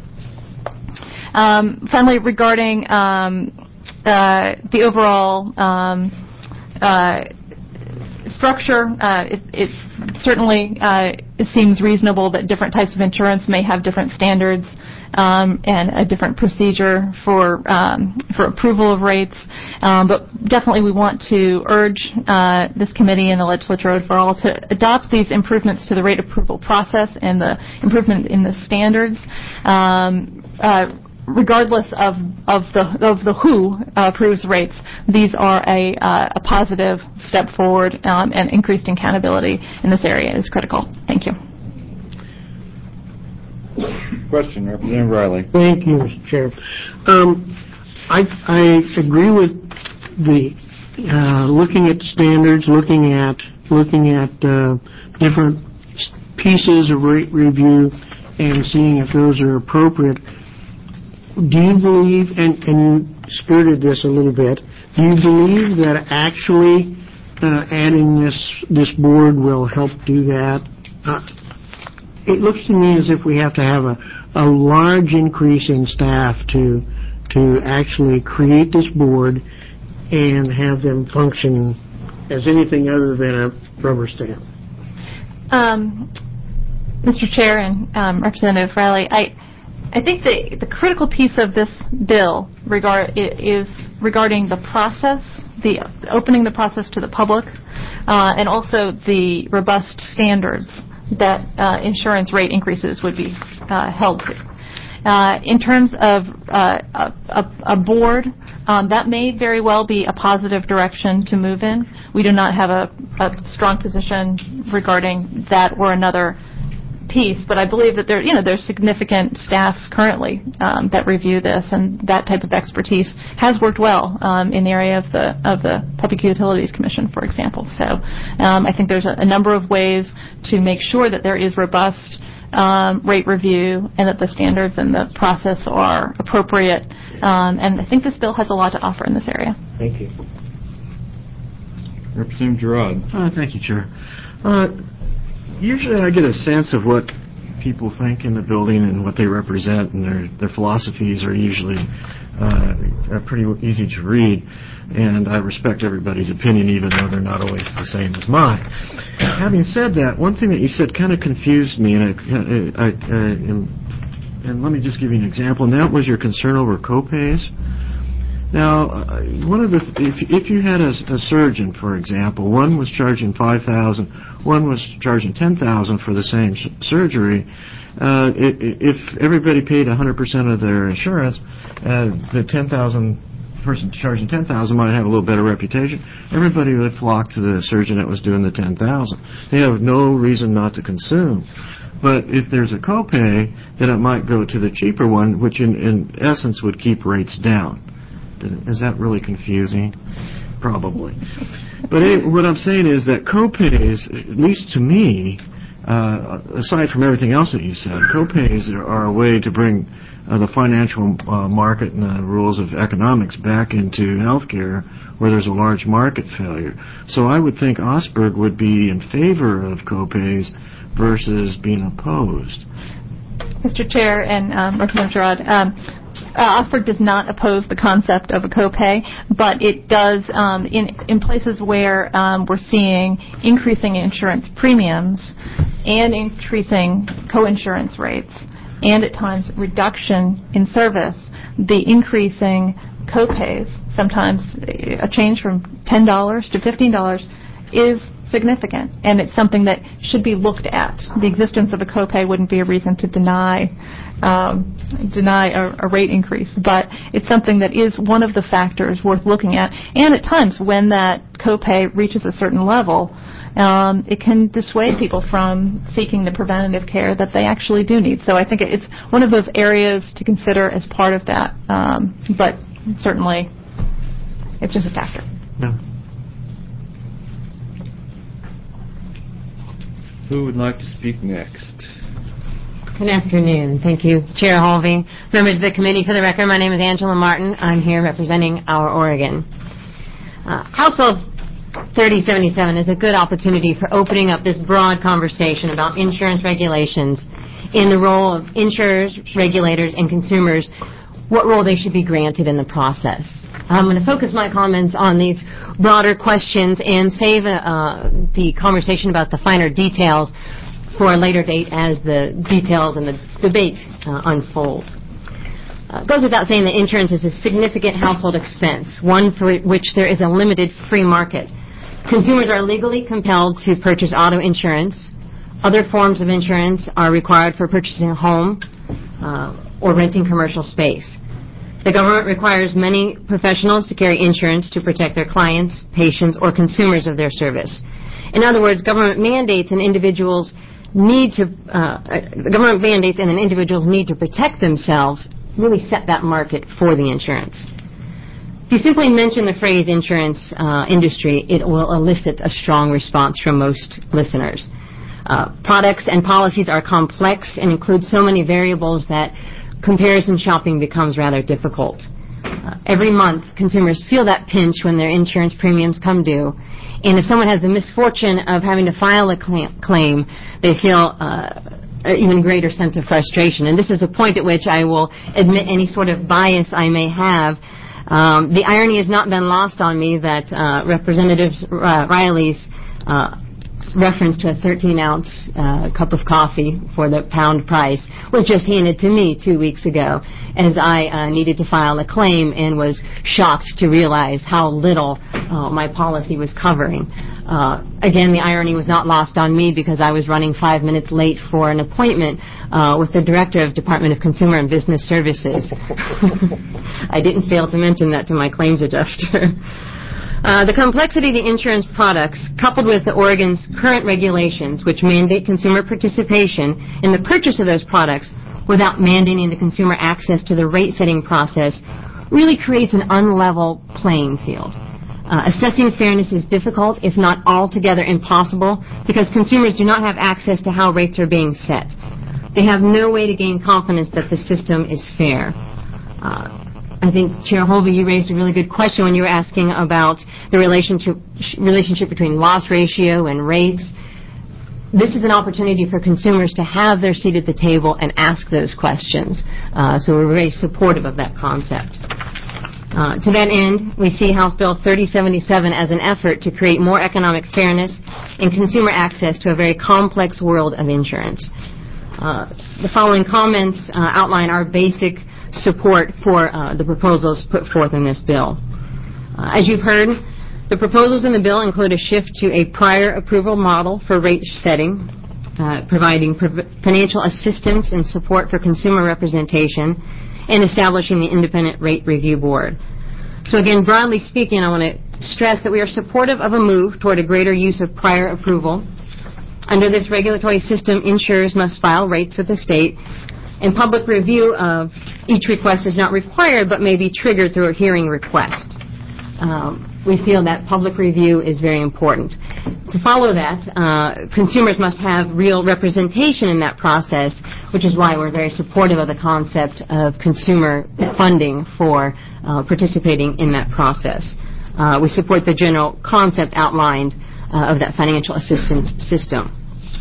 Um, finally, regarding um, uh, the overall um, uh, structure, uh, it, it certainly uh, it seems reasonable that different types of insurance may have different standards um, and a different procedure for um, for approval of rates. Um, but definitely we want to urge uh, this committee and the legislature overall to adopt these improvements to the rate approval process and the improvement in the standards. Um, uh, Regardless of, of the of the who uh, approves rates, these are a, uh, a positive step forward, um, and increased accountability in this area is critical. Thank you. Question, Representative Riley. Thank you, Mister Chair. Um, I, I agree with the uh, looking at the standards, looking at looking at uh, different pieces of rate review, and seeing if those are appropriate. Do you believe, and, and you skirted this a little bit, do you believe that actually uh, adding this this board will help do that? Uh, it looks to me as if we have to have a, a large increase in staff to to actually create this board and have them function as anything other than a rubber stamp. Um, Mister Chair and um, Representative Riley, I I think the, the critical piece of this bill regard is regarding the process, the opening the process to the public, uh, and also the robust standards that uh, insurance rate increases would be uh, held to. Uh, in terms of uh, a, a board, um, that may very well be a positive direction to move in. We do not have a, a strong position regarding that or another piece, but I believe that there, you know, there's significant staff currently um, that review this, and that type of expertise has worked well um, in the area of the of the Public Utilities Commission, for example. So um, I think there's a, a number of ways to make sure that there is robust um, rate review and that the standards and the process are appropriate. Um, and I think this bill has a lot to offer in this area. Thank you. Representative Gerard. Uh, thank you, Chair. Uh, usually I get a sense of what people think in the building and what they represent, and their, their philosophies are usually uh, are pretty easy to read, and I respect everybody's opinion even though they're not always the same as mine. Having said that, one thing that you said kind of confused me, and I, I, I am, and let me just give you an example, and that was your concern over co-pays. Now, uh, one of the if if you had a, a surgeon, for example, one was charging five thousand, one was charging ten thousand for the same sh- surgery. Uh, it, if everybody paid one hundred percent of their insurance, uh, the ten thousand person charging ten thousand might have a little better reputation. Everybody would flock to the surgeon that was doing the ten thousand. They have no reason not to consume. But if there's a copay, then it might go to the cheaper one, which in, in essence would keep rates down. Is that really confusing? Probably. But it, what I'm saying is that copays, at least to me, uh, aside from everything else that you said, copays are, are a way to bring uh, the financial uh, market and the rules of economics back into healthcare where there's a large market failure. So I would think Osberg would be in favor of copays versus being opposed. Mister Chair and um, Representative Gerard, um, Uh, Osberg does not oppose the concept of a copay, but it does um, in in places where um, we're seeing increasing insurance premiums and increasing co-insurance rates, and at times reduction in service. The increasing copays, sometimes a change from ten dollars to fifteen dollars, is significant, and it's something that should be looked at. The existence of a copay wouldn't be a reason to deny um, deny a, a rate increase, but it's something that is one of the factors worth looking at. And at times, when that copay reaches a certain level, um, it can dissuade people from seeking the preventative care that they actually do need. So I think it's one of those areas to consider as part of that, um, but certainly it's just a factor. Yeah. Who would like to speak next? Good afternoon. Thank you, Chair Holvey. Members of the committee, for the record, my name is Angela Martin. I'm here representing our Oregon. Uh, House Bill thirty seventy-seven is a good opportunity for opening up this broad conversation about insurance regulations in the role of insurers, regulators, and consumers, what role they should be granted in the process. I'm going to focus my comments on these broader questions and save uh, the conversation about the finer details for a later date as the details and the debate uh, unfold. Uh, it goes without saying that insurance is a significant household expense, one for which there is a limited free market. Consumers are legally compelled to purchase auto insurance. Other forms of insurance are required for purchasing a home uh, or renting commercial space. The government requires many professionals to carry insurance to protect their clients, patients, or consumers of their service. In other words, government mandates and individuals need to, uh, the government mandates and an individual's need to protect themselves really set that market for the insurance. If you simply mention the phrase insurance uh, industry, it will elicit a strong response from most listeners. Uh, products and policies are complex and include so many variables that comparison shopping becomes rather difficult. Uh, every month, consumers feel that pinch when their insurance premiums come due, and if someone has the misfortune of having to file a claim, they feel uh, an even greater sense of frustration. And this is a point at which I will admit any sort of bias I may have. Um, the irony has not been lost on me that uh, Representative uh, Riley's uh, reference to a thirteen-ounce uh, cup of coffee for the pound price was just handed to me two weeks ago as I uh, needed to file a claim and was shocked to realize how little uh, my policy was covering. Uh, again, the irony was not lost on me because I was running five minutes late for an appointment uh, with the Director of Department of Consumer and Business Services. I didn't fail to mention that to my claims adjuster. Uh, the complexity of the insurance products, coupled with Oregon's current regulations, which mandate consumer participation in the purchase of those products without mandating the consumer access to the rate-setting process, really creates an unlevel playing field. Uh, assessing fairness is difficult, if not altogether impossible, because consumers do not have access to how rates are being set. They have no way to gain confidence that the system is fair. Uh, I think, Chair Holvey, you raised a really good question when you were asking about the relationship, relationship between loss ratio and rates. This is an opportunity for consumers to have their seat at the table and ask those questions. Uh, so we're very supportive of that concept. Uh, to that end, we see House Bill thirty seventy-seven as an effort to create more economic fairness and consumer access to a very complex world of insurance. Uh, the following comments uh, outline our basic support for uh, the proposals put forth in this bill. Uh, as you've heard, the proposals in the bill include a shift to a prior approval model for rate setting, uh, providing prov- financial assistance and support for consumer representation, and establishing the Independent Rate Review Board. So again, broadly speaking, I want to stress that we are supportive of a move toward a greater use of prior approval. Under this regulatory system, insurers must file rates with the state, and public review of each request is not required but may be triggered through a hearing request. Um, we feel that public review is very important. To follow that, uh, consumers must have real representation in that process, which is why we're very supportive of the concept of consumer funding for uh, participating in that process. Uh, we support the general concept outlined uh, of that financial assistance system.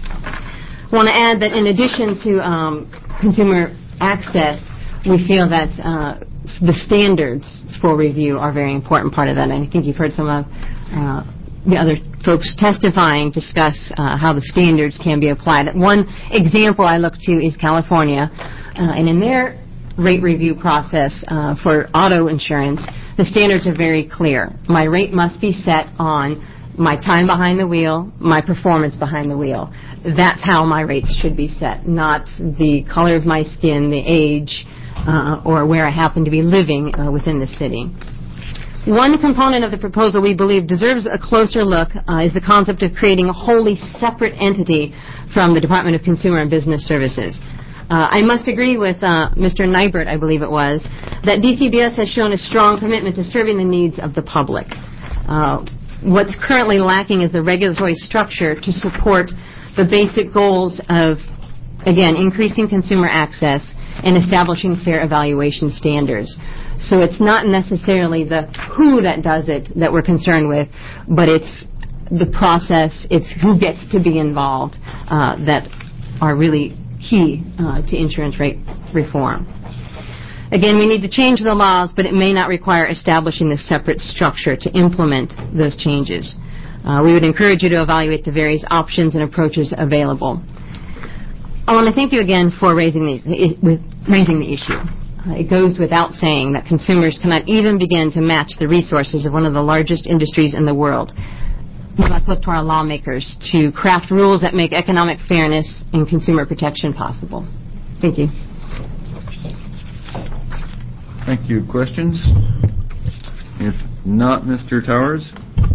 I want to add that in addition to um, consumer access, we feel that uh, the standards for review are a very important part of that. And I think you've heard some of uh, the other folks testifying discuss uh, how the standards can be applied. One example I look to is California, uh, and in their rate review process uh, for auto insurance, the standards are very clear. My rate must be set on my time behind the wheel, my performance behind the wheel. That's how my rates should be set, not the color of my skin, the age, uh, or where I happen to be living uh, within the city. One component of the proposal we believe deserves a closer look uh, is the concept of creating a wholly separate entity from the Department of Consumer and Business Services. Uh, I must agree with uh, Mister Nybert, I believe it was, that D C B S has shown a strong commitment to serving the needs of the public. Uh, what's currently lacking is the regulatory structure to support the basic goals of, again, increasing consumer access and establishing fair evaluation standards. So it's not necessarily the who that does it that we're concerned with, but it's the process, it's who gets to be involved uh, that are really key uh, to insurance rate reform. Again, we need to change the laws, but it may not require establishing this separate structure to implement those changes. Uh, we would encourage you to evaluate the various options and approaches available. I want to thank you again for raising, these, with raising the issue. Uh, it goes without saying that consumers cannot even begin to match the resources of one of the largest industries in the world. We must look to our lawmakers to craft rules that make economic fairness and consumer protection possible. Thank you. Thank you. Questions? If not, Mister Towers.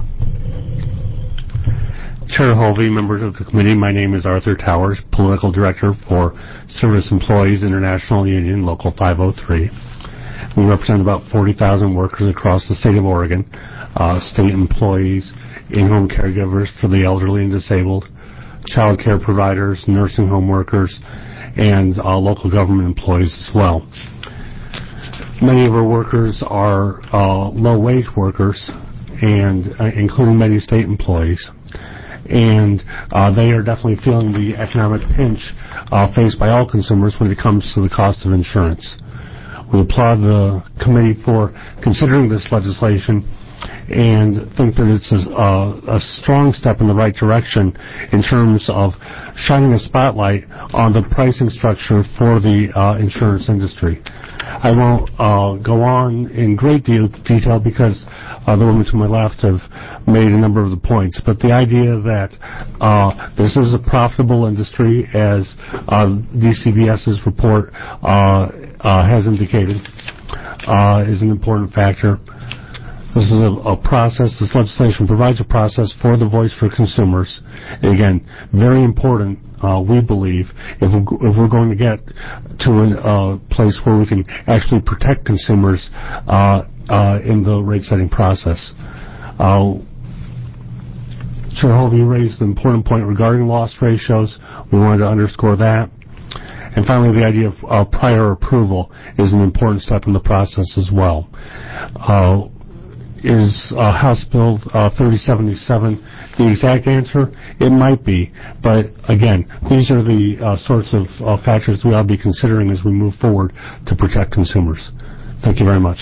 Chair Holvey, members of the committee, my name is Arthur Towers, Political Director for Service Employees International Union, Local five oh three. We represent about forty thousand workers across the state of Oregon, uh, state employees, in-home caregivers for the elderly and disabled, child care providers, nursing home workers, and uh, local government employees as well. Many of our workers are uh, low-wage workers, and uh, including many state employees. And uh, they are definitely feeling the economic pinch uh, faced by all consumers when it comes to the cost of insurance. We applaud the committee for considering this legislation and think that it's a, a, a strong step in the right direction in terms of shining a spotlight on the pricing structure for the uh, insurance industry. I won't uh, go on in great deal, detail because uh, the women to my left have made a number of the points, but the idea that uh, this is a profitable industry, as uh, DCBS's report uh, uh, has indicated, uh, is an important factor. This is a, a process, this legislation provides a process for the voice for consumers. And again, very important, uh, we believe, if we're, if we're going to get to a uh, place where we can actually protect consumers uh, uh, in the rate-setting process. Uh, Chair Hovey raised an important point regarding loss ratios. We wanted to underscore that. And finally, the idea of uh, prior approval is an important step in the process as well. Uh, Is uh, House Bill uh, thirty seventy-seven the exact answer? It might be, but again, these are the uh, sorts of uh, factors we ought to be considering as we move forward to protect consumers. Thank you very much.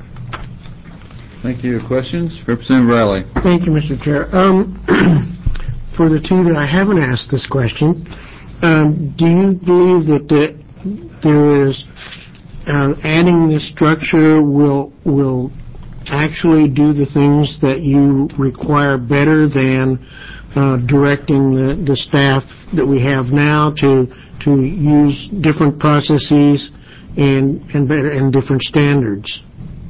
Thank you. Questions? Representative Riley. Thank you, Mister Chair. Um, for the two that I haven't asked this question, um, do you believe that the, there is uh, adding this structure will will actually do the things that you require better than uh, directing the, the staff that we have now to to use different processes and and better and different standards?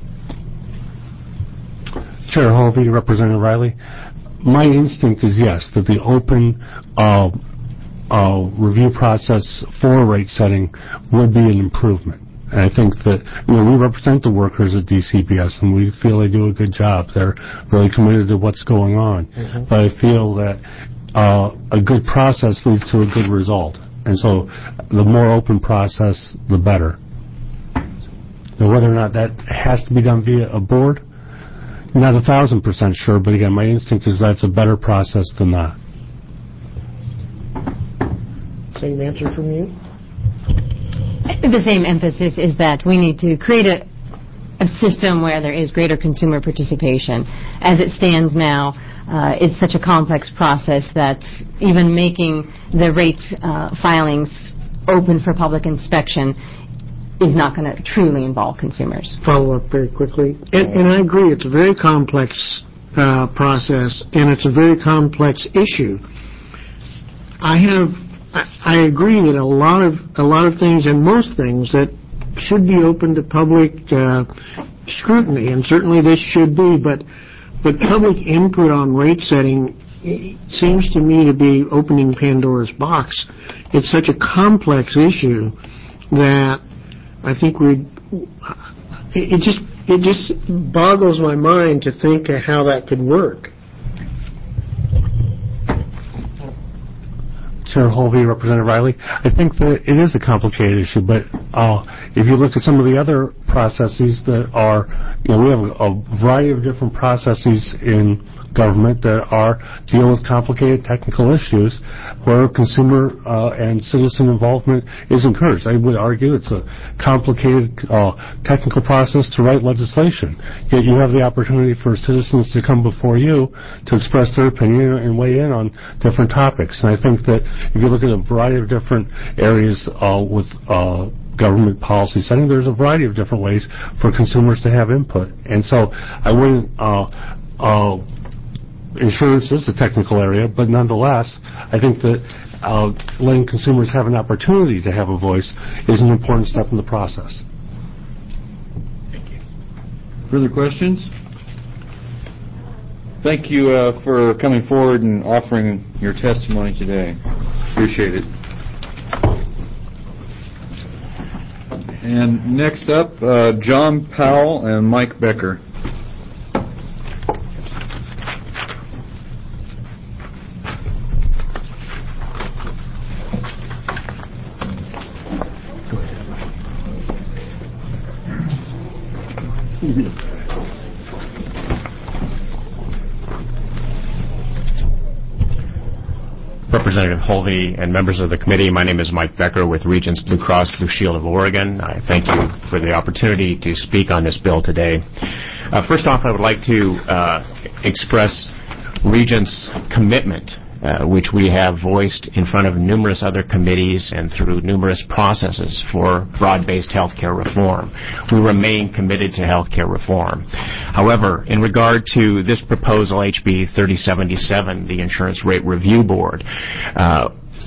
Chair Hovey, Representative Riley, my instinct is yes, that the open uh, uh, review process for rate setting would be an improvement. And I think that, you know, we represent the workers at D C B S, and we feel they do a good job. They're really committed to what's going on. Mm-hmm. But I feel that uh, a good process leads to a good result. And so the more open process, the better. Now, whether or not that has to be done via a board, not a thousand percent sure, but again, my instinct is that's a better process than not. Same answer from you? The same emphasis is that we need to create a, a system where there is greater consumer participation. As it stands now, uh, it's such a complex process that even making the rate uh, filings open for public inspection is not going to truly involve consumers. Follow up very quickly. And, and I agree, it's a very complex uh, process, and it's a very complex issue. I have I agree that a lot of a lot of things and most things that should be open to public uh, scrutiny, and certainly this should be, but but public input on rate setting seems to me to be opening Pandora's box. It's such a complex issue that I think we it just it just boggles my mind to think of how that could work. Chair Hovey, Representative Riley, I think that it is a complicated issue, but uh, if you look at some of the other processes that are, you know, we have a, a variety of different processes in government that are deal with complicated technical issues where consumer uh, and citizen involvement is encouraged. I would argue it's a complicated uh, technical process to write legislation. Yet you have the opportunity for citizens to come before you to express their opinion and weigh in on different topics. And I think that if you look at a variety of different areas uh, with uh, government policy setting, there's a variety of different ways for consumers to have input. And so I wouldn't uh, uh, insurance is a technical area, but nonetheless, I think that uh, letting consumers have an opportunity to have a voice is an important step in the process. Thank you. Further questions? Thank you uh, for coming forward and offering your testimony today. Appreciate it. And next up, uh, John Powell and Mike Becker. Representative Hovey and members of the committee, my name is Mike Becker with Regents Blue Cross Blue Shield of Oregon. I thank you for the opportunity to speak on this bill today. Uh, first off, I would like to uh, express Regent's commitment, uh, which we have voiced in front of numerous other committees and through numerous processes for broad-based health care reform. We remain committed to health care reform. However, in regard to this proposal, H B thirty seventy-seven, the Insurance Rate Review Board, uh,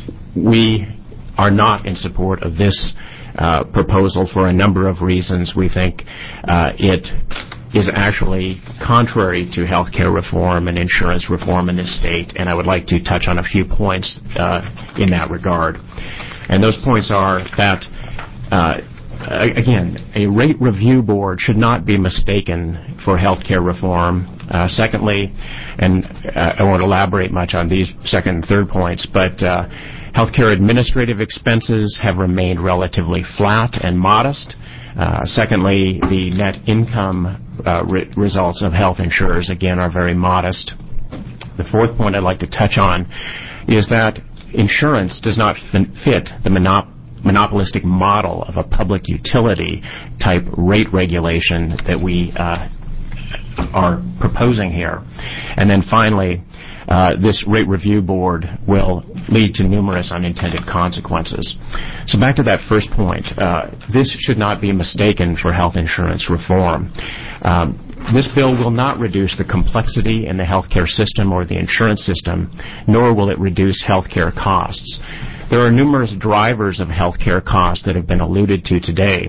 we are not in support of this uh, proposal for a number of reasons. We think uh, it is actually contrary to health care reform and insurance reform in this state, and I would like to touch on a few points uh, in that regard. And those points are that, uh, again, a rate review board should not be mistaken for health care reform. Uh, secondly, and uh, I won't elaborate much on these second and third points, but uh, healthcare administrative expenses have remained relatively flat and modest. Uh, secondly, the net income uh, re- results of health insurers, again, are very modest. The fourth point I'd like to touch on is that insurance does not fin- fit the monop- monopolistic model of a public utility type rate regulation that we uh, are proposing here. And then finally, Uh, this rate review board will lead to numerous unintended consequences. So back to that first point, uh, this should not be mistaken for health insurance reform. Um, this bill will not reduce the complexity in the healthcare system or the insurance system, nor will it reduce healthcare costs. There are numerous drivers of healthcare costs that have been alluded to today.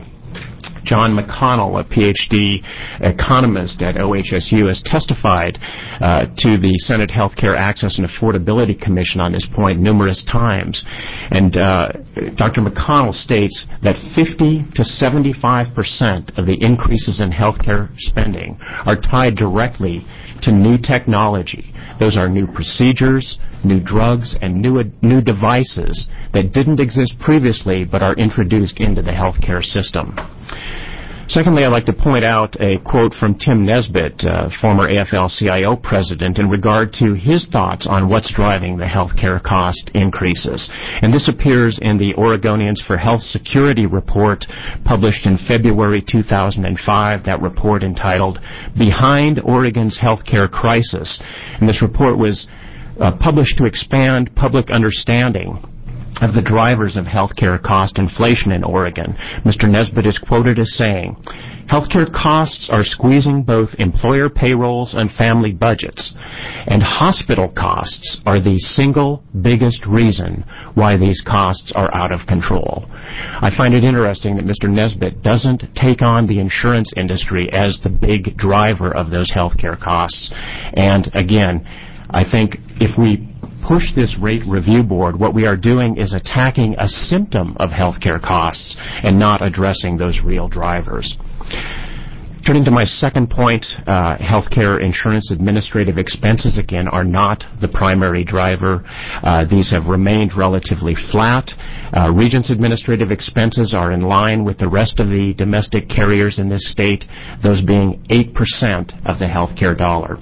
John McConnell, a P H D economist at O H S U, has testified uh, to the Senate Healthcare Access and Affordability Commission on this point numerous times. And uh, Doctor McConnell states that fifty to seventy-five percent of the increases in healthcare spending are tied directly to new technology. Those are new procedures, new drugs, and new new devices that didn't exist previously but are introduced into the healthcare system. Secondly, I'd like to point out a quote from Tim Nesbitt, uh, former A F L C I O president, in regard to his thoughts on what's driving the healthcare cost increases. And this appears in the Oregonians for Health Security report published in February two thousand five, that report entitled Behind Oregon's Healthcare Crisis. And this report was uh, published to expand public understanding of the drivers of healthcare cost inflation in Oregon. Mister Nesbitt is quoted as saying, healthcare costs are squeezing both employer payrolls and family budgets, and hospital costs are the single biggest reason why these costs are out of control. I find it interesting that Mister Nesbitt doesn't take on the insurance industry as the big driver of those healthcare costs. And again, I think if we push this rate review board, what we are doing is attacking a symptom of healthcare costs and not addressing those real drivers. Turning to my second point, uh, healthcare insurance administrative expenses, again, are not the primary driver. Uh, these have remained relatively flat. Uh, Regents' administrative expenses are in line with the rest of the domestic carriers in this state, those being eight percent of the healthcare dollar.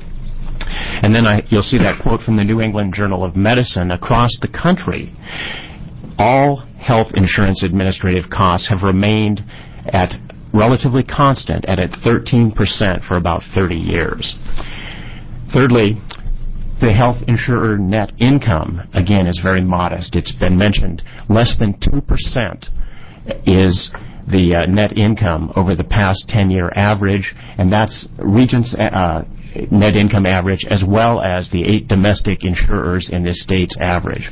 And then I, you'll see that quote from the New England Journal of Medicine. Across the country, all health insurance administrative costs have remained at relatively constant at, at thirteen percent for about thirty years. Thirdly, the health insurer net income, again, is very modest. It's been mentioned less than two percent is the uh, net income over the past ten-year average, and that's Regents' uh, net income average as well as the eight domestic insurers in this state's average.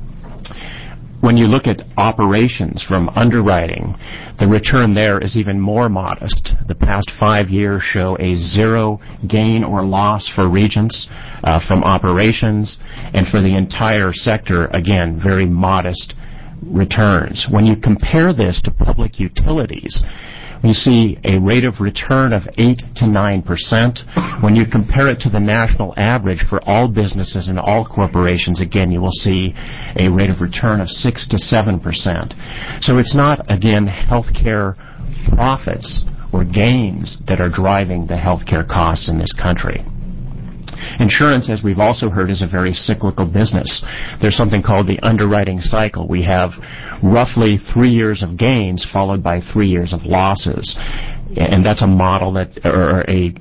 When you look at operations from underwriting, the return there is even more modest. The past five years show a zero gain or loss for Regents uh, from operations, and for the entire sector, again, very modest returns. When you compare this to public utilities, you see a rate of return of eight to nine percent. When you compare it to the national average for all businesses and all corporations, again, you will see a rate of return of six to seven percent. So it's not, again, healthcare profits or gains that are driving the healthcare costs in this country. Insurance, as we've also heard, is a very cyclical business. There's something called the underwriting cycle. We have roughly three years of gains followed by three years of losses. And that's a model that, or a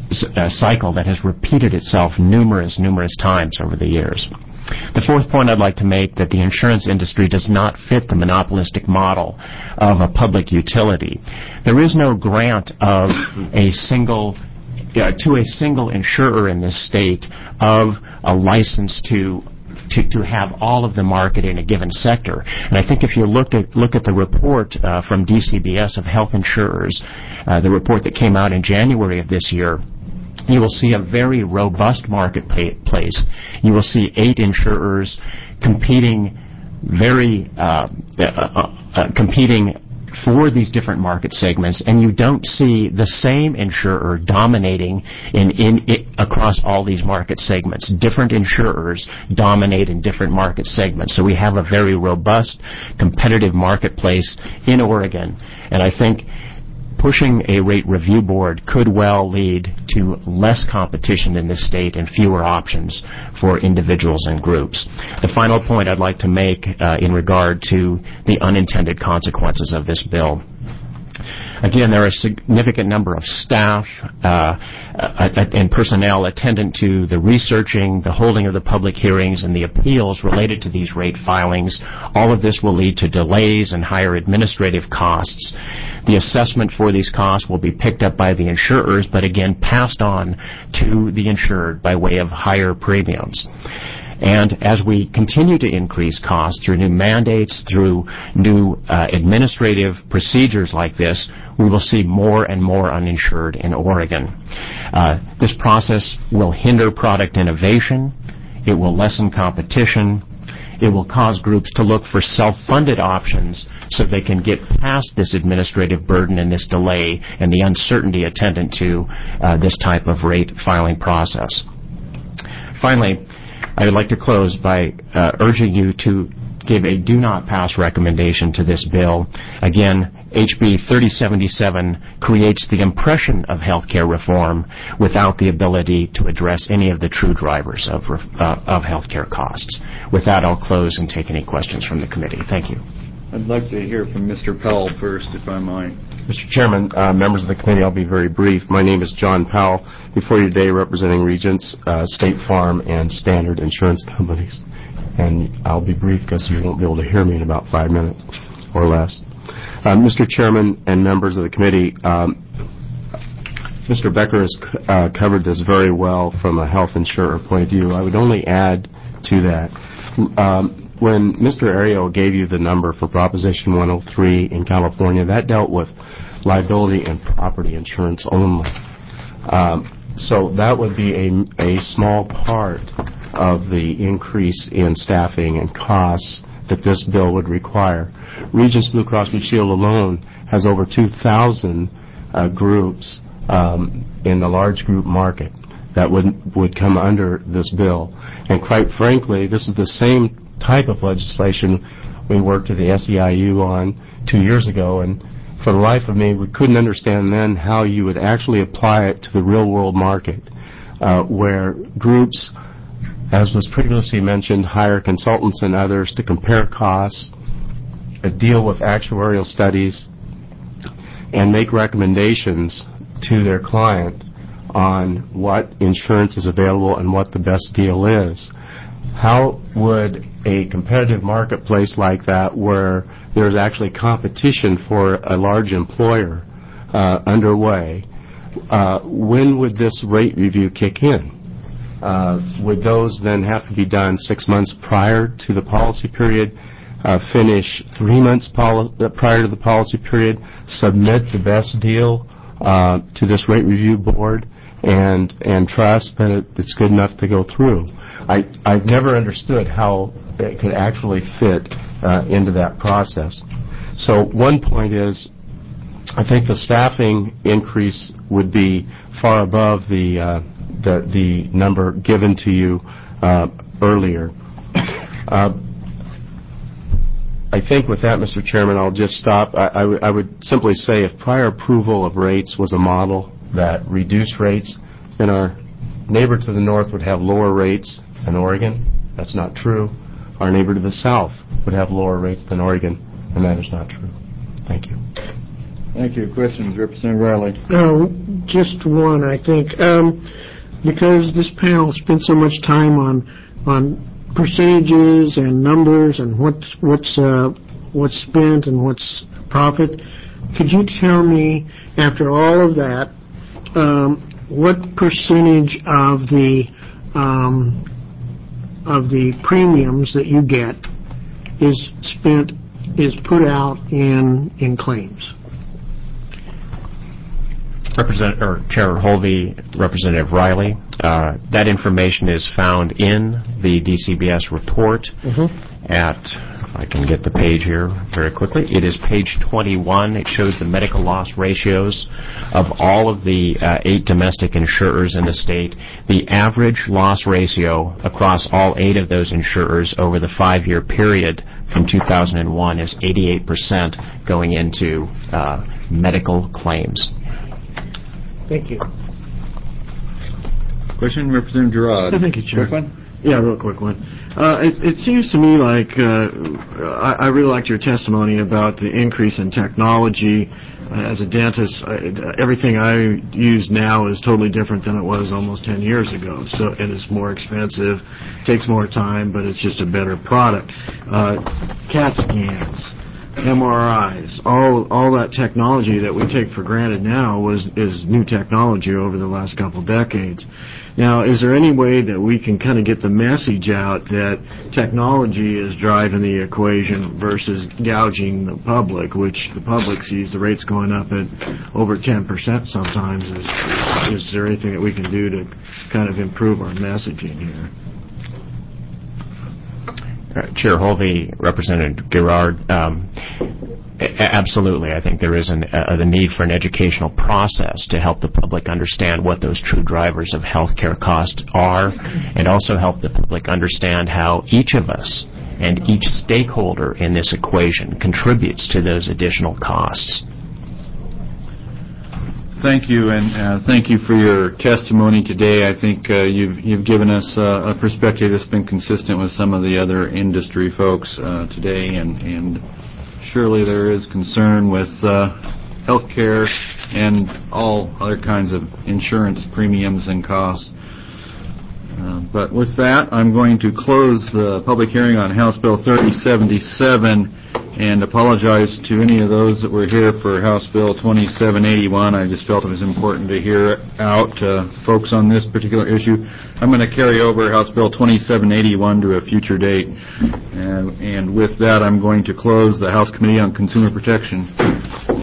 uh, cycle that has repeated itself numerous, numerous times over the years. The fourth point I'd like to make that the insurance industry does not fit the monopolistic model of a public utility. There is no grant of a single uh, to a single insurer in this state of a license to To, to have all of the market in a given sector. And I think if you look at look at the report uh, from D C B S of health insurers, uh, the report that came out in January of this year, you will see a very robust marketplace. You will see eight insurers competing very uh, uh, uh, competing for these different market segments, and you don't see the same insurer dominating in, in, in across all these market segments. Different insurers dominate in different market segments. So we have a very robust, competitive marketplace in Oregon, and I think pushing a rate review board could well lead to less competition in this state and fewer options for individuals and groups. The final point I'd like to make uh, in regard to the unintended consequences of this bill. Again, there are a significant number of staff uh, uh, and personnel attendant to the researching, the holding of the public hearings, and the appeals related to these rate filings. All of this will lead to delays and higher administrative costs. The assessment for these costs will be picked up by the insurers, but again passed on to the insured by way of higher premiums. And as we continue to increase costs through new mandates, through new uh, administrative procedures like this, we will see more and more uninsured in Oregon. Uh, this process will hinder product innovation. It will lessen competition. It will cause groups to look for self-funded options so they can get past this administrative burden and this delay and the uncertainty attendant to uh, this type of rate filing process. Finally, I would like to close by uh, urging you to give a do not pass recommendation to this bill. Again, H B thirty seventy-seven creates the impression of health care reform without the ability to address any of the true drivers of, uh, of health care costs. With that, I'll close and take any questions from the committee. Thank you. I'd like to hear from Mister Powell first, if I might. Mister Chairman, uh, members of the committee, I'll be very brief. My name is John Powell, before you today representing Regents, uh, State Farm, and Standard Insurance Companies. And I'll be brief because you won't be able to hear me in about five minutes or less. Uh, Mister Chairman and members of the committee, um, Mister Becker has uh, covered this very well from a health insurer point of view. I would only add to that. Um, When Mister Ario gave you the number for Proposition one oh three in California, that dealt with liability and property insurance only. Um, so that would be a, a small part of the increase in staffing and costs that this bill would require. Regents Blue Cross Blue Shield alone has over two thousand uh, groups um, in the large group market that would would come under this bill. And quite frankly, this is the same type of legislation we worked with the S E I U on two years ago, and for the life of me, we couldn't understand then how you would actually apply it to the real-world market, uh, where groups, as was previously mentioned, hire consultants and others to compare costs, uh, deal with actuarial studies, and make recommendations to their client on what insurance is available and what the best deal is. How would a competitive marketplace like that, where there's actually competition for a large employer uh, underway, uh, when would this rate review kick in? Uh, would those then have to be done six months prior to the policy period, uh, finish three months poli- prior to the policy period, submit the best deal uh, to this rate review board, and and trust that it, it's good enough to go through? I, I've never understood how it could actually fit uh, into that process. So one point is, I think the staffing increase would be far above the uh, the, the number given to you uh, earlier. Uh, I think with that, Mister Chairman, I'll just stop. I, I, w- I would simply say if prior approval of rates was a model that reduced rates, then our neighbor to the north would have lower rates than Oregon. That's not true. Our neighbor to the south would have lower rates than Oregon, and that is not true. Thank you. Thank you. Questions, Representative Riley? No, just one, I think. Um, because this panel spent so much time on on percentages and numbers and what's what's uh, what's spent and what's profit, could you tell me, after all of that, um, what percentage of the um, of the premiums that you get is spent is put out in in claims? Representative or Chair Holvey, Representative Riley, uh, that information is found in the D C B S report Mm-hmm. at, if I can get the page here very quickly, it is page twenty-one. It shows the medical loss ratios of all of the uh, eight domestic insurers in the state. The average loss ratio across all eight of those insurers over the five-year period from two thousand one is eighty-eight percent going into uh, medical claims. Thank you. Question, Representative Gerard. Thank you, Chair. Quick one? Yeah, real quick one. Uh, it, it seems to me like uh, I, I really liked your testimony about the increase in technology. Uh, as a dentist, I, everything I use now is totally different than it was almost ten years ago. So it is more expensive, takes more time, but it's just a better product. Uh, CAT scans, M R Is, all all that technology that we take for granted now was is new technology over the last couple decades. Now, is there any way that we can kind of get the message out that technology is driving the equation versus gouging the public, which the public sees the rates going up at over ten percent sometimes? Is, is there anything that we can do to kind of improve our messaging here? Uh, Chair Holvey, Representative Gerard, um, a- absolutely. I think there is an, uh, the need for an educational process to help the public understand what those true drivers of healthcare costs are, and also help the public understand how each of us and each stakeholder in this equation contributes to those additional costs. Thank you, and uh, thank you for your testimony today. I think uh, you've you've given us uh, a perspective that's been consistent with some of the other industry folks uh, today, and, and surely there is concern with uh, health care and all other kinds of insurance premiums and costs. Uh, but with that, I'm going to close the public hearing on House Bill thirty seventy-seven and apologize to any of those that were here for House Bill twenty-seven eighty-one. I just felt it was important to hear out uh, folks on this particular issue. I'm going to carry over House Bill twenty-seven eighty-one to a future date. And, and with that, I'm going to close the House Committee on Consumer Protection.